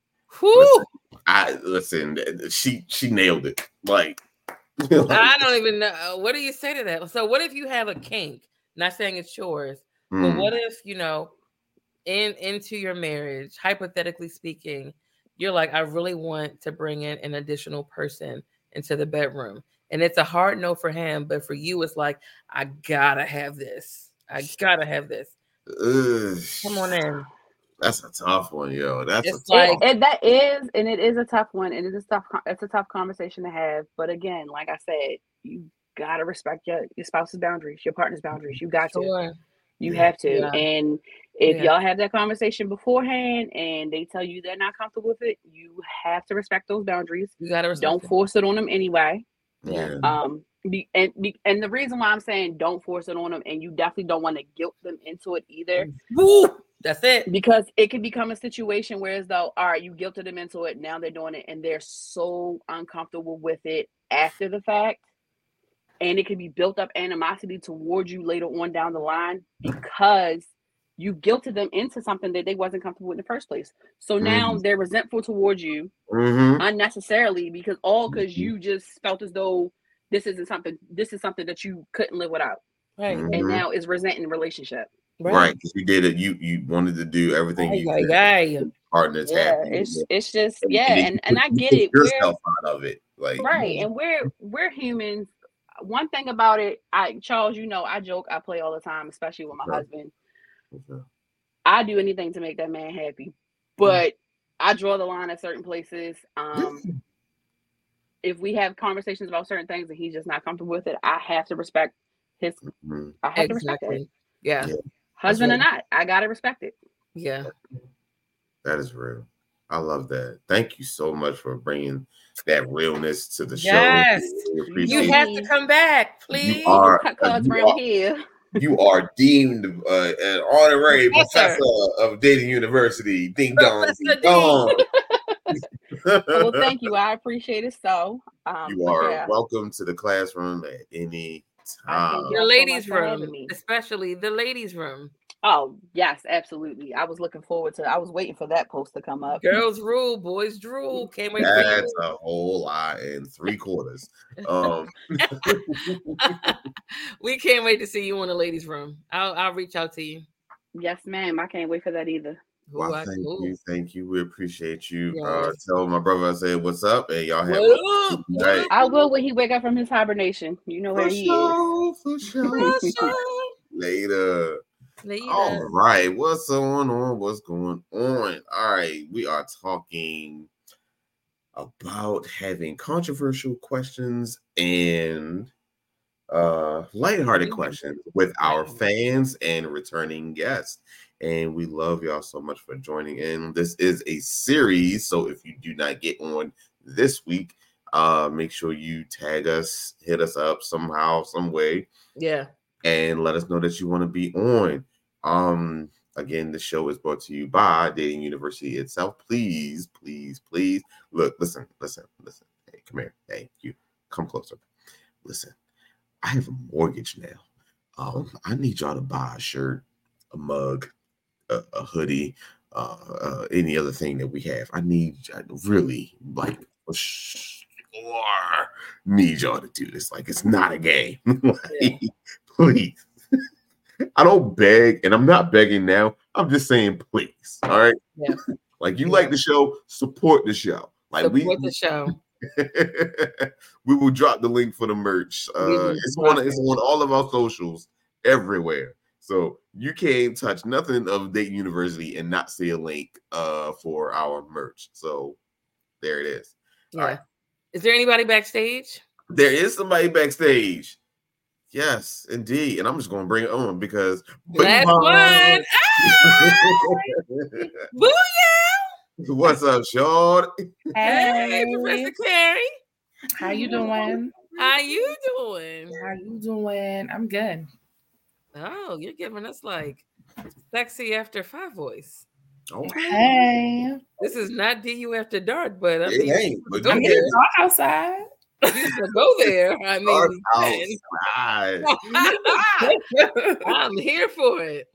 Listen, she nailed it. Like I don't even know. What do you say to that? So what if you have a kink? Not saying it's yours, but what if, into your marriage, hypothetically speaking, you're like, I really want to bring in an additional person into the bedroom. And it's a hard no for him, but for you, it's like, I gotta have this. I gotta have this. Come on in. That's a tough one, yo. That's it's it is a tough one, and it's a tough conversation to have. But again, like I said, you gotta respect your spouse's boundaries, your partner's boundaries. You got to. You have to. Yeah. And if y'all have that conversation beforehand and they tell you they're not comfortable with it, you have to respect those boundaries. You gotta don't force it on them anyway. Yeah. And the reason why I'm saying don't force it on them, and you definitely don't want to guilt them into it either. Woo! That's it. Because it can become a situation where as though, all right, you guilted them into it, now they're doing it, and they're so uncomfortable with it after the fact. And it can be built up animosity towards you later on down the line because you guilted them into something that they wasn't comfortable with in the first place. So now they're resentful towards you unnecessarily because you just felt as though this is something that you couldn't live without. Right. And now it's resenting the relationship. Right. Because you did it. You wanted to do everything you could. Partners happy. It's just and I get it. Yourself out of it. Like right. And we're humans. One thing about it, Charles, I joke, I play all the time, especially with my husband. Okay. I do anything to make that man happy, but I draw the line at certain places. If we have conversations about certain things and he's just not comfortable with it, I have to respect his. I have to respect it. Yeah. Husband or not, I gotta respect it. Yeah. That is real. I love that. Thank you so much for bringing that realness to the show. Yes, you have to come back, please. You are deemed an honorary professor of Dating University. Ding dong, ding dong. Well, thank you. I appreciate it. So you are welcome to the classroom at any time. The ladies' room, especially the ladies' room. Oh, yes, absolutely. I was waiting for that post to come up. Girls rule, boys drool. Can't wait for you. That's a whole lot and 3/4. We can't wait to see you in the ladies' room. I'll reach out to you. Yes, ma'am. I can't wait for that either. Well, thank you. We appreciate you. Yes. Tell my brother I said what's up, and y'all have night. I will when he wake up from his hibernation. You know where he is. For sure. Later. All right, what's going on? All right, we are talking about having controversial questions and lighthearted questions with our fans and returning guests. And we love y'all so much for joining in. This is a series, so if you do not get on this week, make sure you tag us, hit us up somehow, some way. Yeah. And let us know that you want to be on. Again, the show is brought to you by Dating University itself. Please, please, please. Look, listen. Hey, come here. Hey, you come closer. Listen, I have a mortgage now. I need y'all to buy a shirt, a mug, a hoodie, any other thing that we have. I really need y'all to do this. Like, it's not a game. Please. I don't beg, and I'm not begging now. I'm just saying, please. All right. Yeah. Like, you like the show, support the show. Like, support the show. We will drop the link for the merch. It's on all of our socials everywhere. So you can't touch nothing of Dayton University and not see a link for our merch. So there it is. Yeah. All right. Is there anybody backstage? There is somebody backstage. Yes, indeed. And I'm just going to bring it on because last one. Booyah! What's up, Sean? Hey, Professor Carrie. How you doing? How you doing? How you doing? I'm good. Oh, you're giving us like sexy after 5 voice. Okay. Hey. This is not DU after dark, but I mean, ain't, but I'm getting dark outside. You go there. I mean, I'm here for it.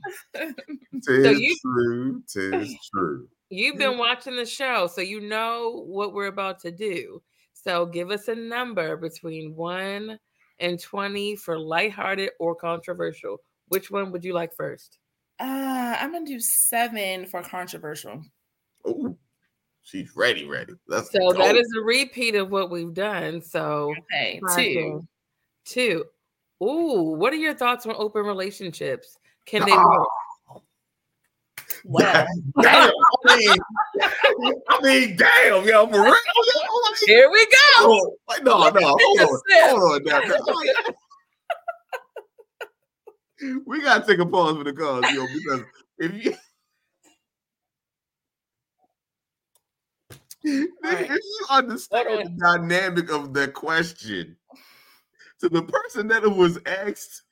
Tis true. You've been watching the show, so you know what we're about to do. So give us a number between 1 and 20 for lighthearted or controversial. Which one would you like first? I'm gonna do 7 for controversial. Oh, she's ready. That is a repeat of what we've done. So okay, 2. Ooh, what are your thoughts on open relationships? Can they work? Well, damn, I mean, damn, yo, for real. Here we go. No, hold on. We gotta take a pause for the cause, because if you understand the dynamic of the question to the person that it was asked,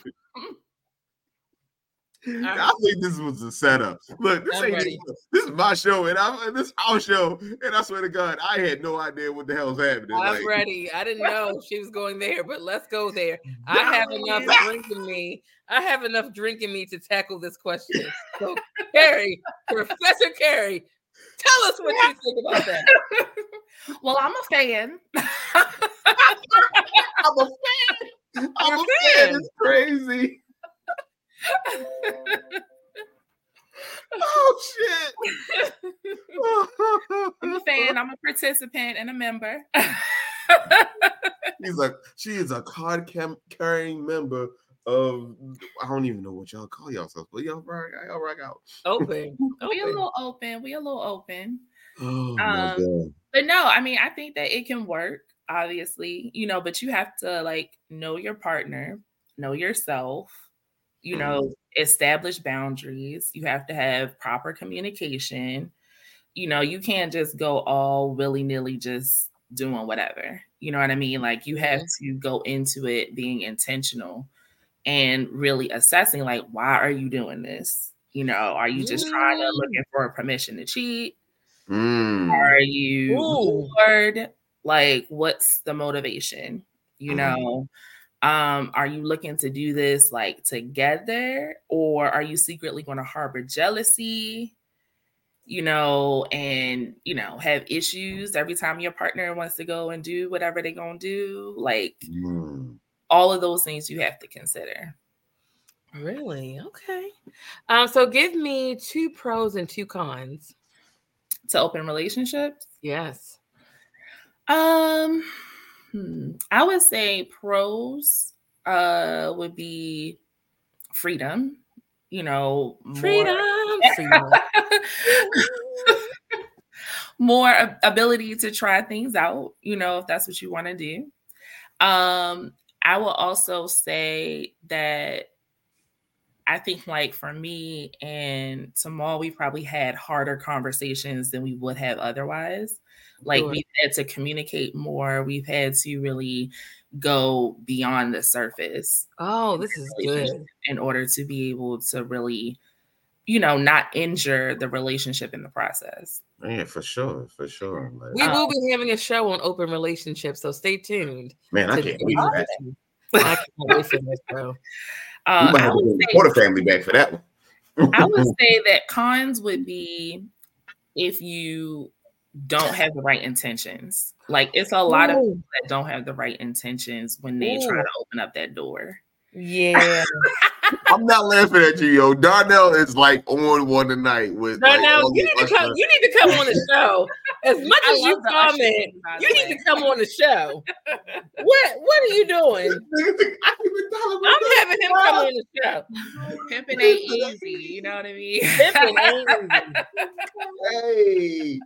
I think this was a setup. Look, this is my show, and this is our show, and I swear to God, I had no idea what the hell's happening. I'm ready. I didn't know she was going there, but let's go there. I have enough drink in me to tackle this question. So, Carrie, Professor Carrie, tell us what you think about that. Well, I'm a fan. I'm a fan. It's crazy. Oh shit! I'm a fan. I'm a participant and a member. She is a card carrying member of. I don't even know what y'all call yourselves, but y'all rock out. Open. We a little open. Oh my God. But no, I mean, I think that it can work. Obviously, but you have to know your partner, know yourself. Establish boundaries. You have to have proper communication. You can't just go all willy-nilly just doing whatever. You know what I mean? Like, you have to go into it being intentional and really assessing, why are you doing this? Are you just looking for permission to cheat? Are you bored? What's the motivation? Are you looking to do this together, or are you secretly going to harbor jealousy, and, have issues every time your partner wants to go and do whatever they're going to do? All of those things you have to consider. Really? Okay. So give me 2 pros and 2 cons to open relationships. Yes. I would say pros would be freedom, freedom. More ability to try things out, if that's what you want to do. I will also say that I think for me and Tamal, we probably had harder conversations than we would have otherwise. We've had to communicate more. We've had to really go beyond the surface. Oh, this is good. In order to be able to really not injure the relationship in the process. Yeah, for sure. Like, we will be having a show on open relationships, so stay tuned. Man, I can't wait for that. I can't wait for this show. We might have to bring the Porter family back for that one. I would say that cons would be if you don't have the right intentions. Like, it's a lot of people that don't have the right intentions when they try to open up that door. Yeah. I'm not laughing at you, yo. Darnell is like on one tonight with Darnell. You need to come on the show. As much as you comment, you need to come on the show. What are you doing? I'm having him come on the show. Pimping ain't easy, you know what I mean? Pimping ain't easy.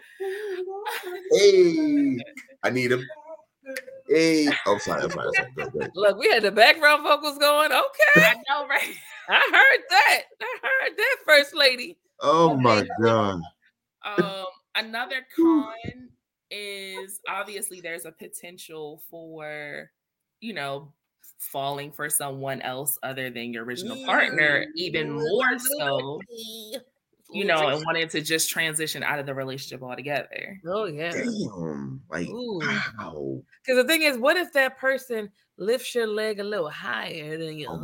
Hey, I need him. Hey, sorry. Go. Look, we had the background vocals going. Okay, I know, right? I heard that, First Lady. Oh my God. Another con is obviously there's a potential for, falling for someone else other than your original partner, even more so. And wanted to just transition out of the relationship altogether. Oh yeah. Damn. Like, wow. Because the thing is, what if that person lifts your leg a little higher than your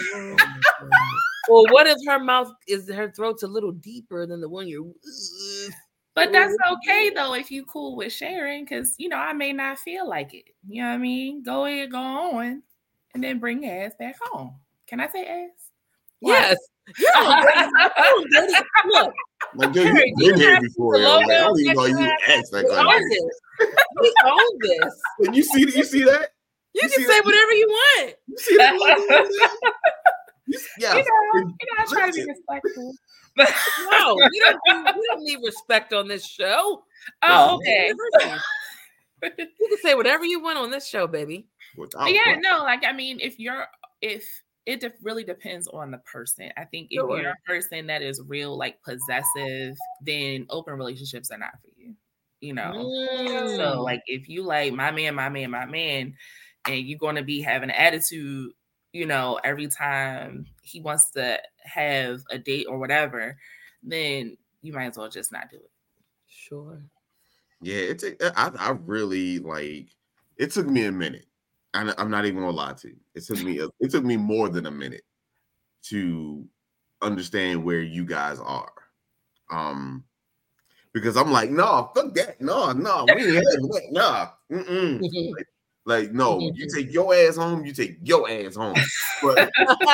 or what if her throat's a little deeper than the one you're But that's okay though if you cool with sharing, because I may not feel like it. You know what I mean? Go ahead, go on, and then bring your ass back home. Can I say ass? Yes. Look, like, you've been here before. I don't even know you asked that kind of thing. We own this. And you see that? You can say whatever you want. You see that? Yeah. I try to be respectful. No, we don't need respect on this show. Oh, okay. You can say whatever you want on this show, baby. It really depends on the person. I think if you're a person that is real, like possessive, then open relationships are not for you. So like if you like my man, and you're going to be having an attitude, every time he wants to have a date or whatever, then you might as well just not do it. Sure. Yeah, I really like. It took me a minute. I'm not even gonna lie to you. It took me more than a minute to understand where you guys are. Because I'm like, no, fuck that. No, we ain't having that. Nah. Like, no, you take your ass home, you take your ass home. But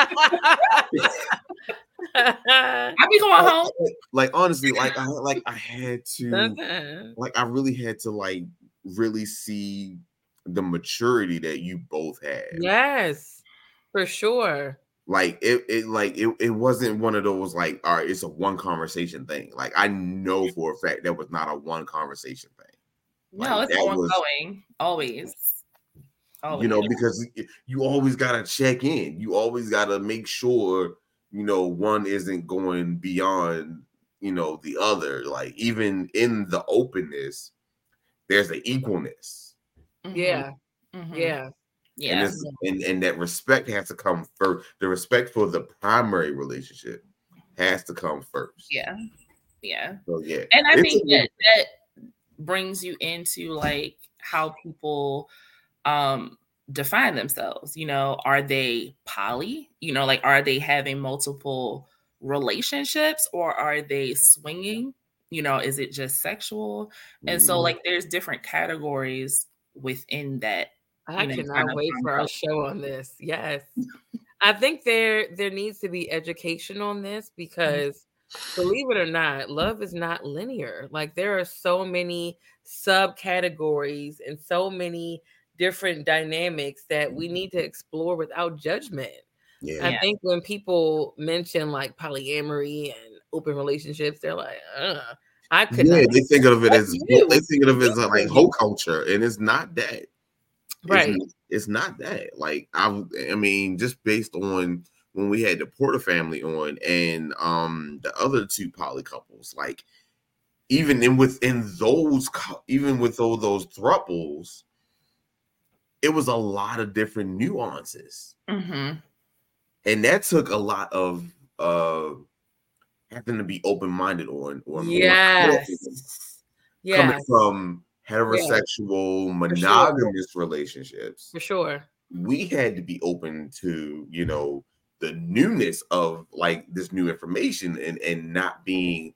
I be going home. Like, honestly, I had to I really had to really see the maturity that you both had. Yes, for sure. Like it wasn't one of those all right, it's a one conversation thing. Like, I know for a fact that was not a one conversation thing. No, it's ongoing, always. Because you always gotta check in. You always gotta make sure one isn't going beyond the other. Like, even in the openness, there's the equalness. Yeah. Mm-hmm. Yeah. Yeah. And that respect has to come first. The respect for the primary relationship has to come first. Yeah. Yeah. So, yeah. And I think that brings you into how people define themselves. Are they poly? Are they having multiple relationships, or are they swinging? Is it just sexual? And so there's different categories within that. I cannot wait for our show on this. Yes. I think there needs to be education on this, because believe it or not, love is not linear. Like, there are so many subcategories and so many different dynamics that we need to explore without judgment. Yeah. I think when people mention polyamory and open relationships, they're like, I could not. They think of it as hoe culture, and it's not that. Right. It's not that. I mean, just based on when we had the Porter family on and the other two poly couples, even within those thruples, it was a lot of different nuances. Mm-hmm. And that took a lot of having to be open-minded on coming from heterosexual monogamous relationships. For sure. We had to be open to, you know, the newness of like this new information and not being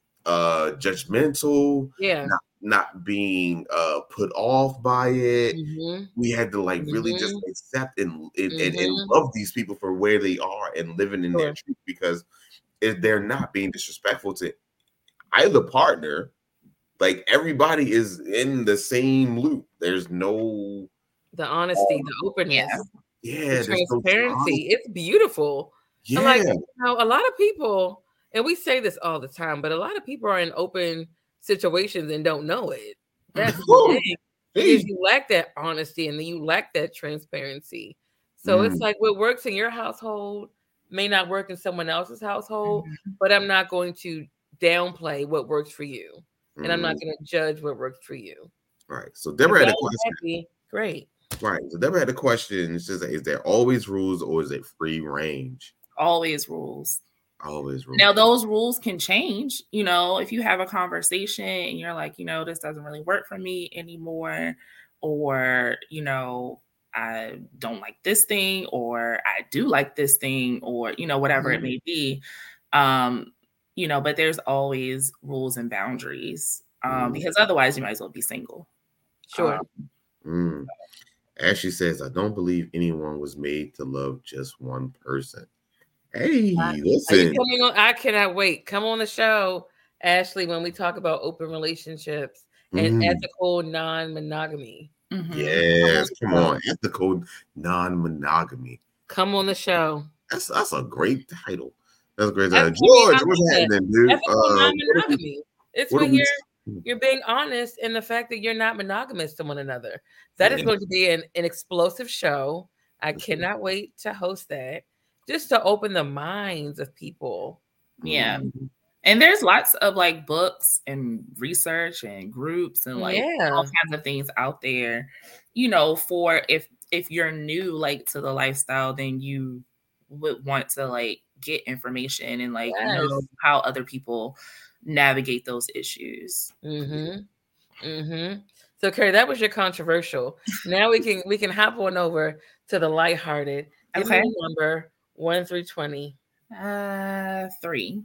judgmental, not being put off by it. We had to like really just accept and love these people for where they are and living in their truth, because if they're not being disrespectful to either partner, like everybody is in the same loop. There's no the honesty, the openness, the transparency. It's beautiful. Yeah, like, you know, a lot of people, and we say this all the time, but a lot of people are in open situations and don't know it. That's the thing, because you lack that honesty and then you lack that transparency. So it's like what works in your household may not work in someone else's household, but I'm not going to downplay what works for you, and I'm not going to judge what works for you. Right. So Deborah had a question. Great. Right. So Deborah had a question. It says, is there always rules or is it free range? Always rules. Always rules. Now those rules can change. You know, if you have a conversation and you're like, you know, this doesn't really work for me anymore, or, you know, I don't like this thing, or I do like this thing, or, you know, whatever it may be. You know, but there's always rules and boundaries, because otherwise you might as well be single. Sure. Ashley says, I don't believe anyone was made to love just one person. Hey, listen. I cannot wait. Come on the show, Ashley, when we talk about open relationships and ethical non-monogamy. Yes, come on. Ethical non-monogamy. Come on the show. That's a great title. That's a great title. George, what's happening, dude? Ethical non-monogamy. It's when you're being honest in the fact that you're not monogamous to one another. That is going to be an explosive show. I cannot wait to host that, just to open the minds of people. Yeah. And there's lots of like books and research and groups and like all kinds of things out there, you know, for if you're new like to the lifestyle, then you would want to like get information and like know how other people navigate those issues. So Carrie, that was your controversial. Now we can hop on over to the lighthearted. Give me a number 1 through 20. 3.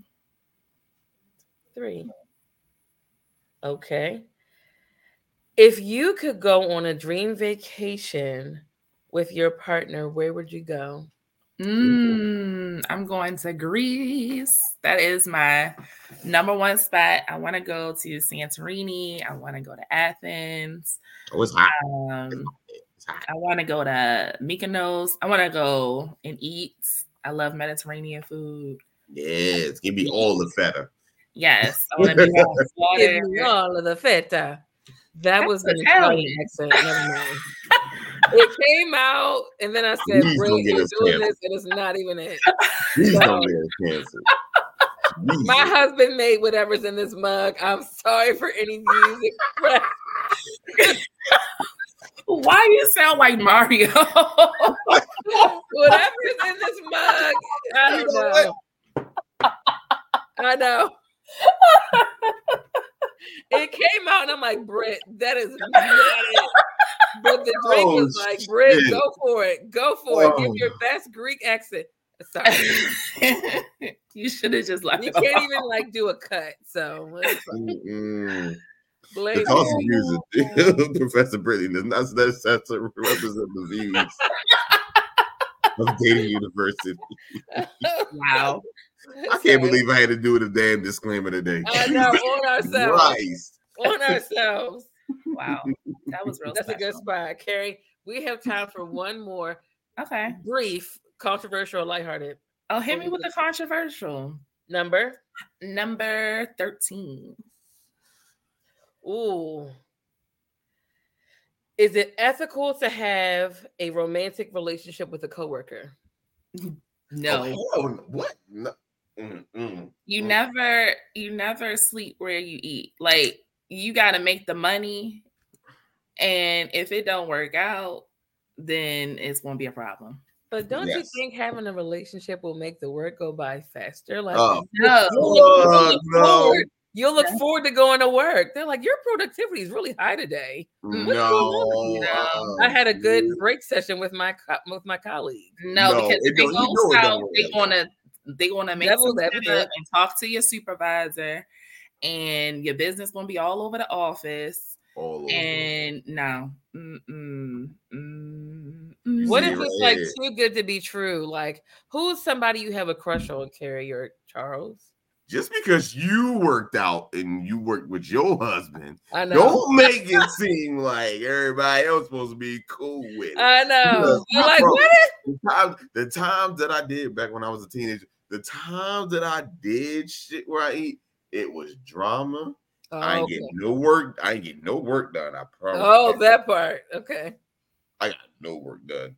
3. Okay. If you could go on a dream vacation with your partner, where would you go? I'm going to Greece. That is my number one spot. I want to go to Santorini. I want to go to Athens. Oh, it's hot. I want to go to Mykonos. I want to go and eat. I love Mediterranean food. Yes, give me all the feta. Yes, I want to be on water. Give me all of the feta. That was an Italian accent. Never mind. It came out, and then I said, "Bring you're doing this," and it's not even it. Please don't get us canceled. My husband made whatever's in this mug. I'm sorry for any views expressed. Why do you sound like Mario? Whatever's in this mug, I don't know. I know. It came out, and I'm like, Britt, that is not it. But the drink was like, Britt, go for it. Go for it. Give your best Greek accent. Sorry. You should have just like you can't even like do a cut. So it's also music. Professor Brittany does not necessarily represent the views of Dating University. Wow. I can't believe I had to do the damn disclaimer today. I know, on ourselves. Christ. On ourselves. Wow. That was real That's special. a good spot. Carrie, we have time for one more brief, controversial, lighthearted. Oh, hit me with the controversial. Number 13. Ooh. Is it ethical to have a romantic relationship with a coworker? No. Oh, what? No. You never sleep where you eat. Like, you got to make the money, and if it don't work out, then it's going to be a problem. But don't you think having a relationship will make the work go by faster? Like, you'll look forward to going to work. They're like, your productivity is really high today. I had a good break session with my colleague. Because if it goes out, they're gonna make some and talk to your supervisor, and your business gonna be all over the office. And no. What if it's like too good to be true? Like, who's somebody you have a crush on, Carrie or Charles? Just because you worked out and you worked with your husband, don't make it seem like everybody else supposed to be cool with it. I know. You're like, what? The times that I did back when I was a teenager, the times that I did shit where I eat, it was drama. I ain't getting no work. I ain't getting no work done. I promise. Oh, that part. Okay. I got no work done.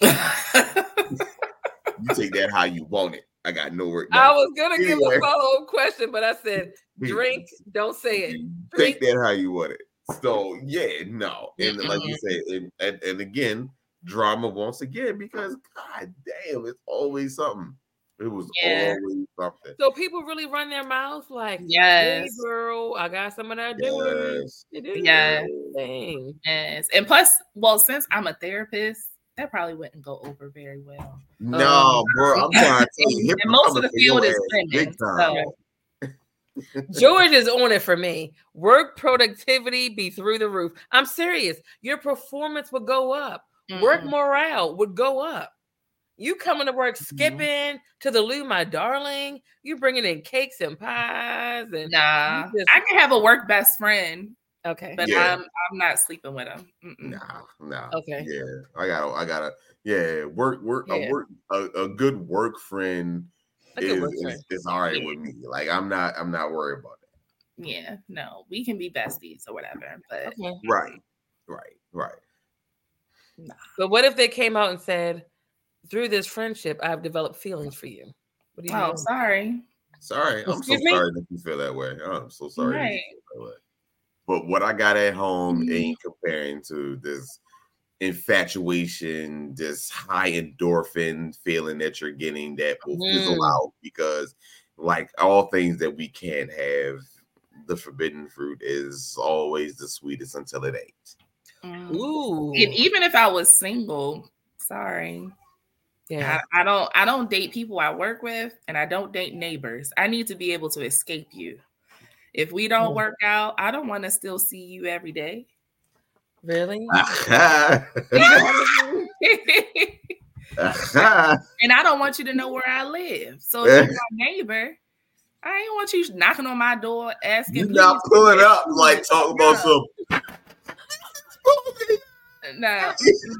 You take that how you want it. I got no work done. I was gonna give a follow-up question, but I said drink, don't say it. Take that how you want it. So no. And like you said, and again, drama once again, because god damn, it's always something. It was always something. So people really run their mouths like, hey girl, I got some of that doing. Yes. And plus, since I'm a therapist, that probably wouldn't go over very well. No, bro, I'm trying to tell you. And most of the field is women. George is on it for me. Work productivity be through the roof. I'm serious. Your performance would go up. Work morale would go up. You coming to work skipping to the loo, my darling. You bringing in cakes and pies and I can have a work best friend. Okay, but I'm not sleeping with him. Nah. Okay. Yeah, I gotta. Yeah, work. A good work friend is all right with me. Like I'm not worried about that. Yeah, no, we can be besties or whatever. But right. Nah. But what if they came out and said, through this friendship, I've developed feelings for you? What do you mean? Sorry. I'm so sorry that you feel that way. I'm so sorry. That you feel that way. But what I got at home ain't comparing to this infatuation, this high endorphin feeling that you're getting that will fizzle out, because like all things that we can't have, the forbidden fruit is always the sweetest until it ain't. Ooh. And even if I was single, sorry. Yeah. I don't date people I work with, and I don't date neighbors. I need to be able to escape you. If we don't work out, I don't want to still see you every day. Really? And I don't want you to know where I live. So if you're my neighbor, I ain't want you knocking on my door asking. You not pulling up like talking about some. No.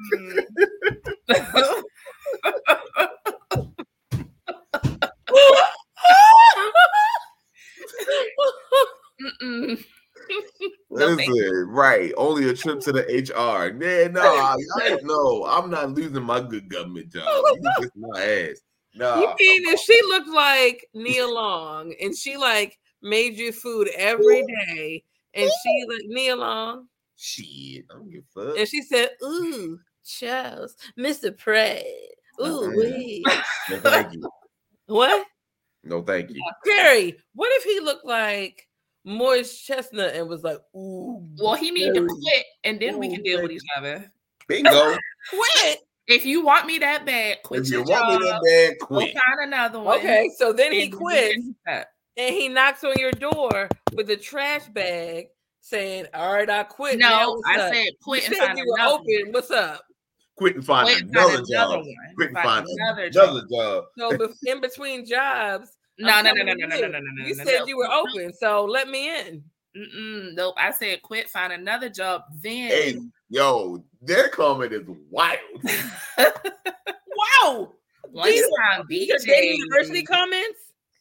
Listen, right? Only a trip to the HR. No, I'm not losing my good government job. You kiss my ass. No. You mean if she looked like Nia Long and she like made you food every day, and she like Nia Long? Shit, I don't give a fuck. And she said, "Ooh, Charles, Mr. Pratt. Ooh, wait." No, thank you. What? No, thank you. Carrie, what if he looked like Morris Chestnut and was like, ooh. Well, he need to quit, and then we can deal with each other. Bingo. Quit. If you want me that bad, quit your job. Want me that bad, quit. Go find another one. Okay, so then he quits, and he knocks on your door with a trash bag saying, all right, I quit. No, I said quit and find another open. One. What's up? Quit and find another job. Quit and find another job. So in between jobs, no. You said you were open, so let me in. Nope. I said quit, find another job. Then, hey, yo, their comment is wild. Wow. These are Dayton University comments.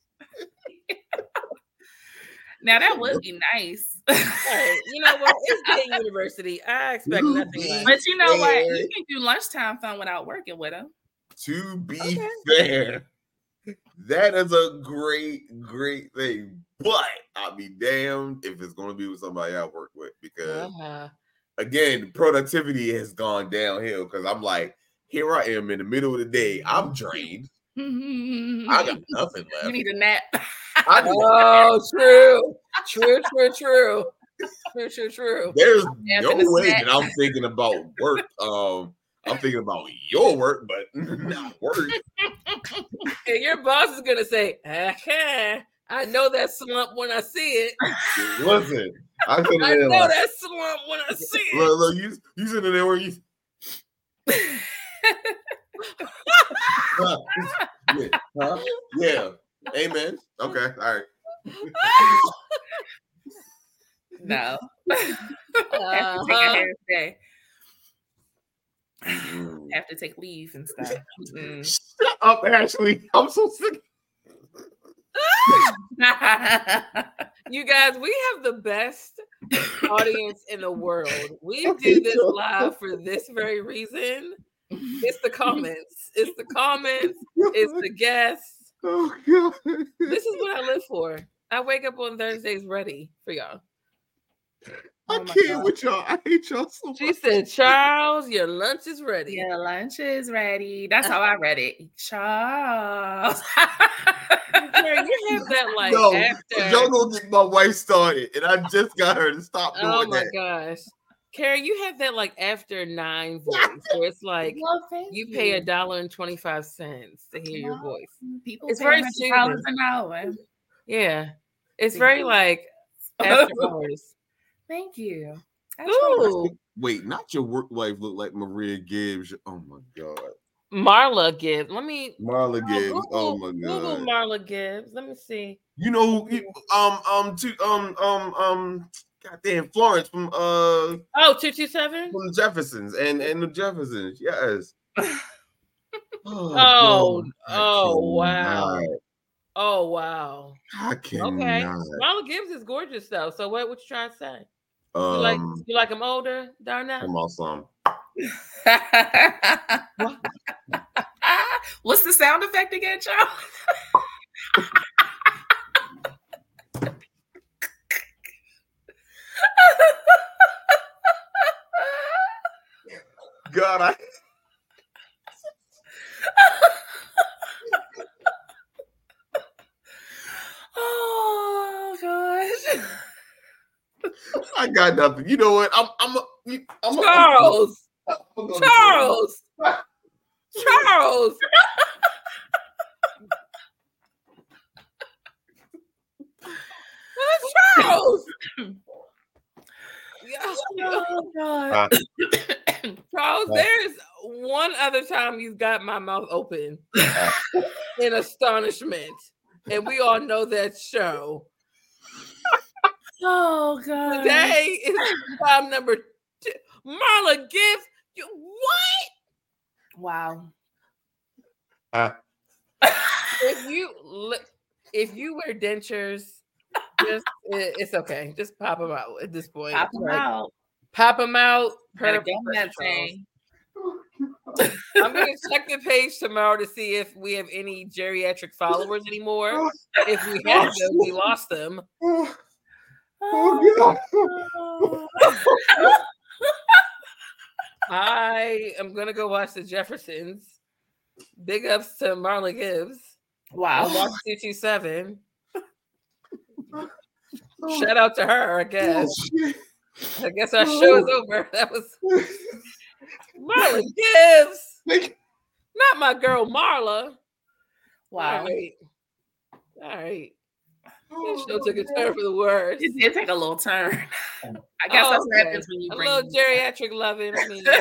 Now that would be nice. Hey, you know what? It's Dayton University. I expect nothing less. But you know what? You can do lunchtime fun without working with them. To be fair, that is a great thing. But I'll be damned if it's going to be with somebody I work with, because again, productivity has gone downhill. Because I'm like, here I am in the middle of the day. I'm drained. I got nothing left. You need a nap. True. There's no way that I'm thinking about work. I'm thinking about your work, but not work. And your boss is gonna say, I know that slump when I see it. Listen, I know that slump when I see it. Look, you sitting there where you. Yeah. Amen. Okay. All right. No. Have to take a hair day. Have to take leave and stuff. Shut up, Ashley. I'm so sick. You guys, we have the best audience in the world. We do this live for this very reason. It's the comments. It's the guests. Oh God. This is what I live for. I wake up on Thursdays ready for y'all. I can't with y'all. I hate y'all so much. She said, Charles, your lunch is ready. Your lunch is ready. That's how I read it. Charles. You have that like after. Y'all gonna get my wife started, and I just got her to stop doing that. Oh my gosh. Karen, you have that like after 9 voice where it's like you pay $1.25 to hear your voice. People it's pay very $100 an hour. Yeah. It's very like after hours. Thank you. Ooh. Wait, not your work wife look like Maria Gibbs. Oh my God. Marla Gibbs. Marla Gibbs. Google, oh my God. Google Marla Gibbs. Let me see. You know goddamn Florence from 227 from the Jeffersons and the Jeffersons. Yes. wow. I cannot. Okay. Marla Gibbs is gorgeous though. So what you trying to say? You like him older, Darnell? Come on, son. What's the sound effect again, Charles? God, oh gosh. I got nothing. You know what? I'm Charles. Charles. Charles. Charles. Oh God. Charles, there's one other time you've got my mouth open in astonishment. And we all know that show. Oh God. Today is time number 2. Marla Gibbs. What? Wow. If you wear dentures, it's okay. Just pop them out at this point. Pop them out. Pop them out. That thing. I'm going to check the page tomorrow to see if we have any geriatric followers anymore. If we have them, we lost them. Oh God. I am going to go watch the Jeffersons. Big ups to Marla Gibbs. Wow. Watch 227. Shout out to her, I guess. I guess our show is over. That was Marla Gibbs. Not my girl Marla. Wow. All right. This show took a turn for the worse. It did take a little turn. I guess that's what happens when you bring a little geriatric loving. I mean,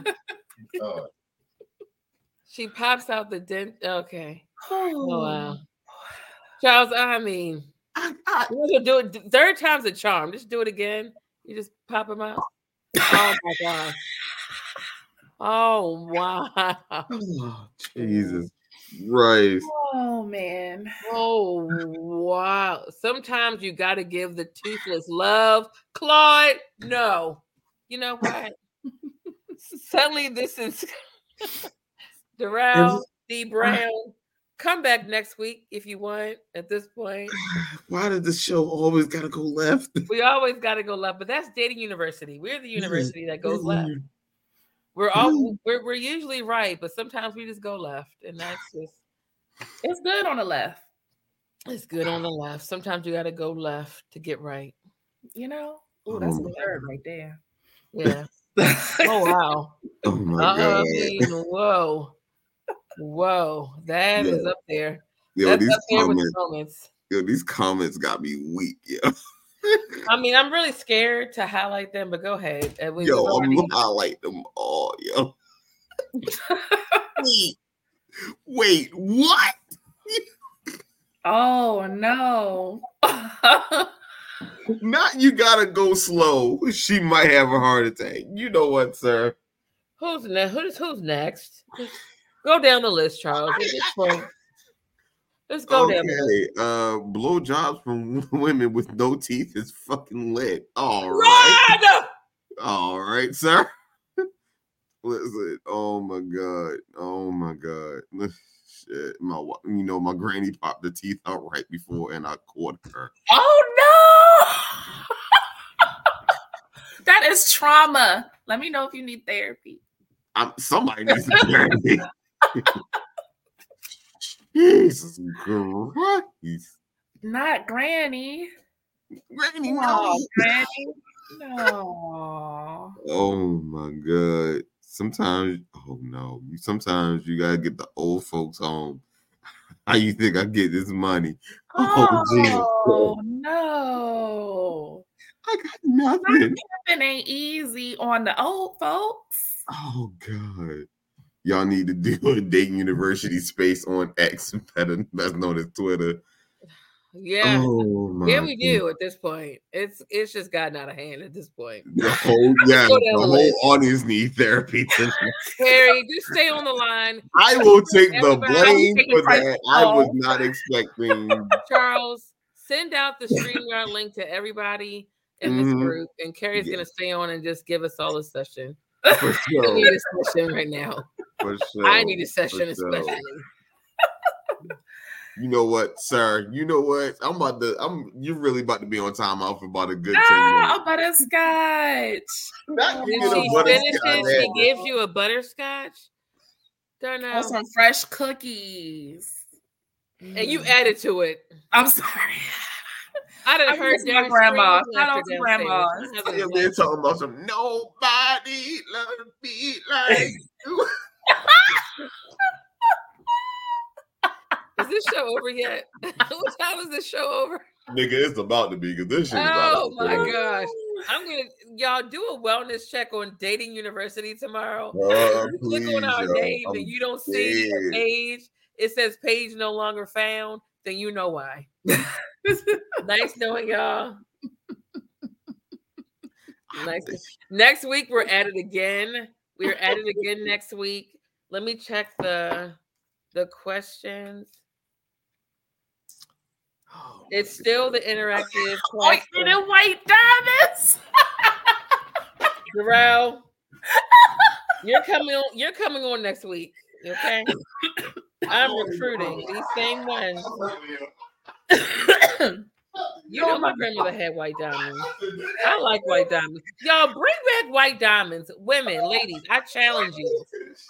she pops out the dent. Okay. Oh wow. Charles, I mean, you do it. Third time's a charm. Just do it again. You just pop them out. Oh my gosh. Oh wow. Oh, Jesus Christ. Oh man. Oh wow. Sometimes you gotta give the toothless love. Claude, no. You know what? Suddenly this is Darrell, D. Brown. Come back next week if you want at this point. Why did the show always gotta go left? We always gotta go left, but that's Dating University. We're the university that goes left. we're usually right, but sometimes we just go left, and that's just it's good on the left. It's good on the left. Sometimes you got to go left to get right. You know, oh, that's a word right there. Yeah. Oh wow. Oh my god. Whoa, that is up there. Yo, that's these up there with the comments. Yo, these comments got me weak. Yo. I mean, I'm really scared to highlight them, but go ahead. I'm gonna highlight them all, yo. Wait, what? Oh no. Not you gotta go slow. She might have a heart attack. You know what, sir? Who's next? Go down the list, Charles. Let's go down the list. Blowjobs from women with no teeth is fucking lit. All right. All right, sir. Listen, oh my god. Shit, my granny popped the teeth out right before, and I caught her. Oh no! That is trauma. Let me know if you need therapy. Somebody needs therapy. Jesus Christ! Not Granny. Granny, no. Granny, no. Oh my god. Sometimes you gotta get the old folks home. How you think I get this money? Oh no. I got nothing. Nothing ain't easy on the old folks. Oh god. Y'all need to do a Dayton University space on X, better known as Twitter. Yeah. Yeah, we do at this point. It's just gotten out of hand at this point. The whole audience needs therapy tonight. Harry, just stay on the line. I will take the blame for that. I was not expecting. Charles, send out the StreamYard link to everybody in this group, and Carrie's gonna stay on and just give us all a session. For sure. I need a session right now. For sure. I need a session especially. You know what, sir? You know what? You're really about to be on timeout for about a good 10 minutes. A butterscotch. She gives you a butterscotch. Don't know. Some fresh cookies. And you added to it. I'm sorry. I done heard my grandma. Shout out to grandma. They're talking about some nobody love me like you. Is this show over yet? What time is this show over? Nigga, it's about to be because this shit is oh my gosh. Y'all do a wellness check on Dating University tomorrow. Please, click on our name and you don't see a page. It says page no longer found, then you know why. Nice knowing y'all. Nice. Next week we're at it again. We're at it again next week. Let me check the questions. It's still the interactive. White and white diamonds. Jarrell, you're coming on next week. Okay. I'm recruiting these same ones. You know my grandmother had white diamonds. I like white diamonds. Y'all bring back white diamonds. Women, ladies, I challenge you.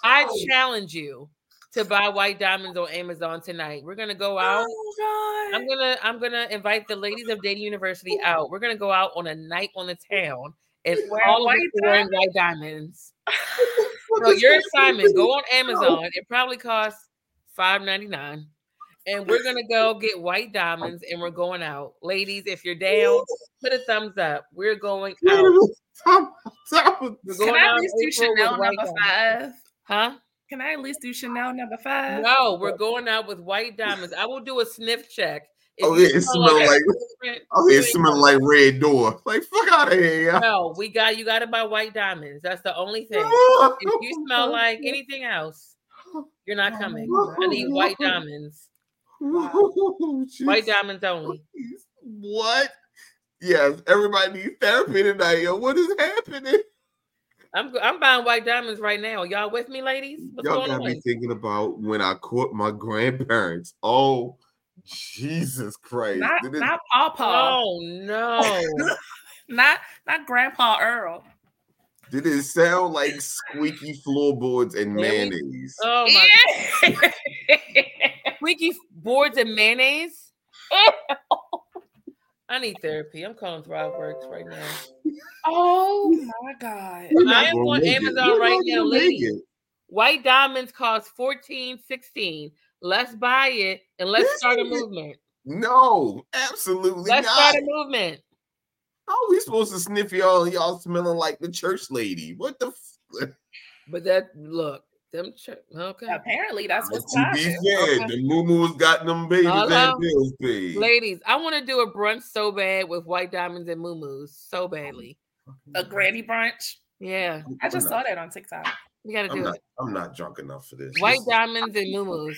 To buy white diamonds on Amazon tonight. We're gonna go out. Oh, I'm gonna invite the ladies of Dating University out. We're gonna go out on a night on the town and all of us wearing white diamonds. So your assignment, go on Amazon. It probably costs $5.99. And we're gonna go get white diamonds and we're going out. Ladies, if you're down, put a thumbs up. We're going out. We're going out. Can I at least do Chanel number 5? Huh? Can I at least do Chanel number 5? No, we're going out with white diamonds. I will do a sniff check. It smells like Red Door. Like, fuck out of here. No, you got to buy white diamonds. That's the only thing. If you smell like anything else, you're not coming. I need white diamonds. White diamonds only. What? Yes, everybody needs therapy tonight. Yo, what is happening? I'm buying white diamonds right now. Y'all with me, ladies? Y'all got me thinking about when I caught my grandparents. Oh, Jesus Christ! Did it sound like squeaky floorboards and mayonnaise? Oh my God. Squeaky boards and mayonnaise? I need therapy. I'm calling ThriveWorks right now. Oh my God. I am on Amazon right now, ladies. White diamonds cost $14.16. Let's buy it and let's start a movement. No, absolutely let's not. Start a movement. How are we supposed to sniff y'all and y'all smelling like the church lady? What the But that look, them okay. Apparently that's what's to be said. The moo-moo's got them babies and bills paid. Ladies, I want to do a brunch so bad with white diamonds and moo-moos so badly. A granny brunch? Yeah. I just saw that on TikTok. You gotta do it. I'm not drunk enough for this. White diamonds and moo-moos.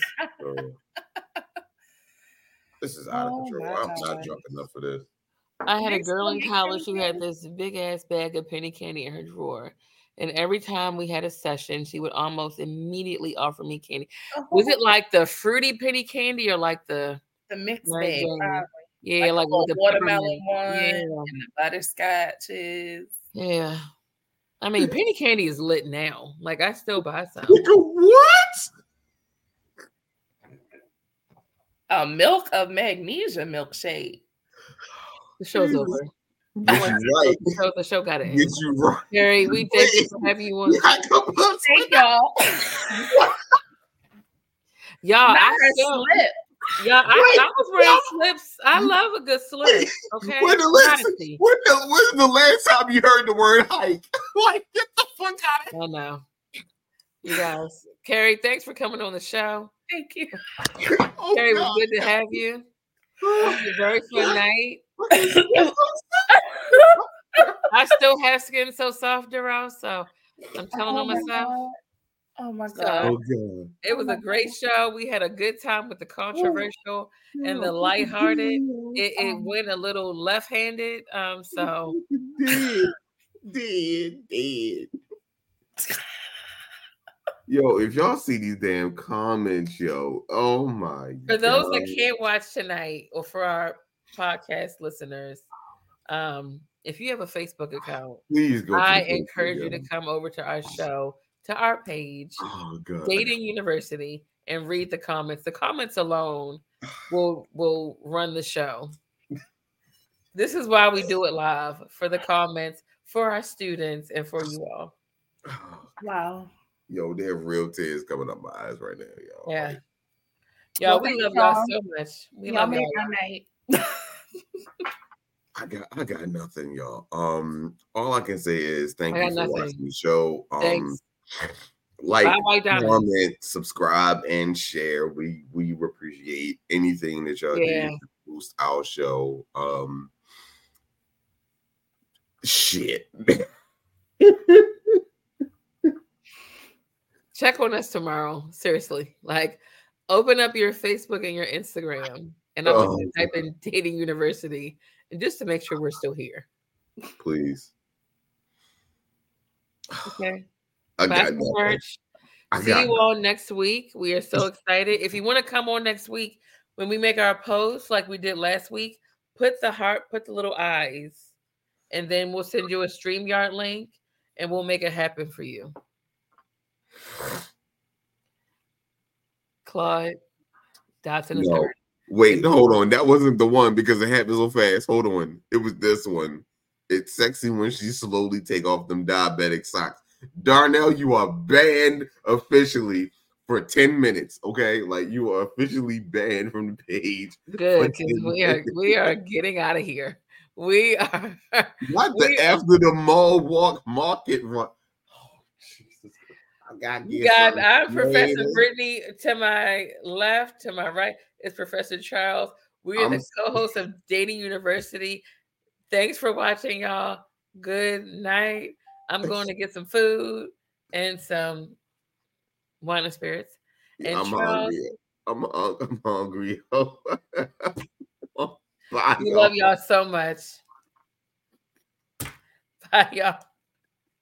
This is out of control. I'm not drunk enough for this. I had a girl in college who had this big ass bag of penny candy in her drawer. And every time we had a session, she would almost immediately offer me candy. Was it like the fruity penny candy or like the mixed bag? Yeah, like with the watermelon one and the butterscotches. Yeah. I mean, penny candy is lit now. Like, I still buy some. What? A milk of magnesia milkshake. The show's over. Get you right. The show got to end. Get you right. Gary, we thank you for having you on the show. Thank y'all. Y'all, I was wearing slips. I love a good slip. Okay. When's the last time you heard the word hike? Like, get the fuck out of here. I know. You guys. Carrie, thanks for coming on the show. Thank you. Carrie, it was good to have you. It was a very fun night. I still have skin so soft, Darrell, so I'm telling on myself. Oh my God. So, it was a great show. We had a good time with the controversial and the lighthearted. It went a little left-handed. So Dead. Yo, if y'all see these damn comments, yo, oh my God. For those that can't watch tonight, or for our podcast listeners, if you have a Facebook account, please go. I encourage you to come over to our show, to our page, Dating University, and read the comments. The comments alone will run the show. This is why we do it live, for the comments, for our students, and for you all. Wow. Yo, there are real tears coming up my eyes right now, y'all. Yeah. Like, y'all, we love y'all so much. We love y'all. Night. I got nothing, y'all. All I can say is thank you for watching the show. Thanks. Like, comment, subscribe, and share. We appreciate anything that y'all do to boost our show. Shit. Check on us tomorrow. Seriously. Like, open up your Facebook and your Instagram, and I'm going to type in Dating University, and just to make sure we're still here. Please. Okay. I got merch. See you all next week. We are so excited. If you want to come on next week when we make our post like we did last week, put the heart, put the little eyes, and then we'll send you a StreamYard link, and we'll make it happen for you. Claude Dotson is hurt. Wait, hold on. That wasn't the one because it happened so fast. Hold on. It was this one. It's sexy when she slowly take off them diabetic socks. Darnell, you are banned officially for 10 minutes. Okay, like you are officially banned from the page. Good, because we are getting out of here. We are not the after the mall walk market run. Oh Jesus! I'm Professor Brittany. To my left, to my right is Professor Charles. We are the co-hosts of Dating University. Thanks for watching, y'all. Good night. I'm going to get some food and some wine and spirits. And I'm Charles, hungry. I'm hungry. Bye, we love y'all so much. Bye, y'all.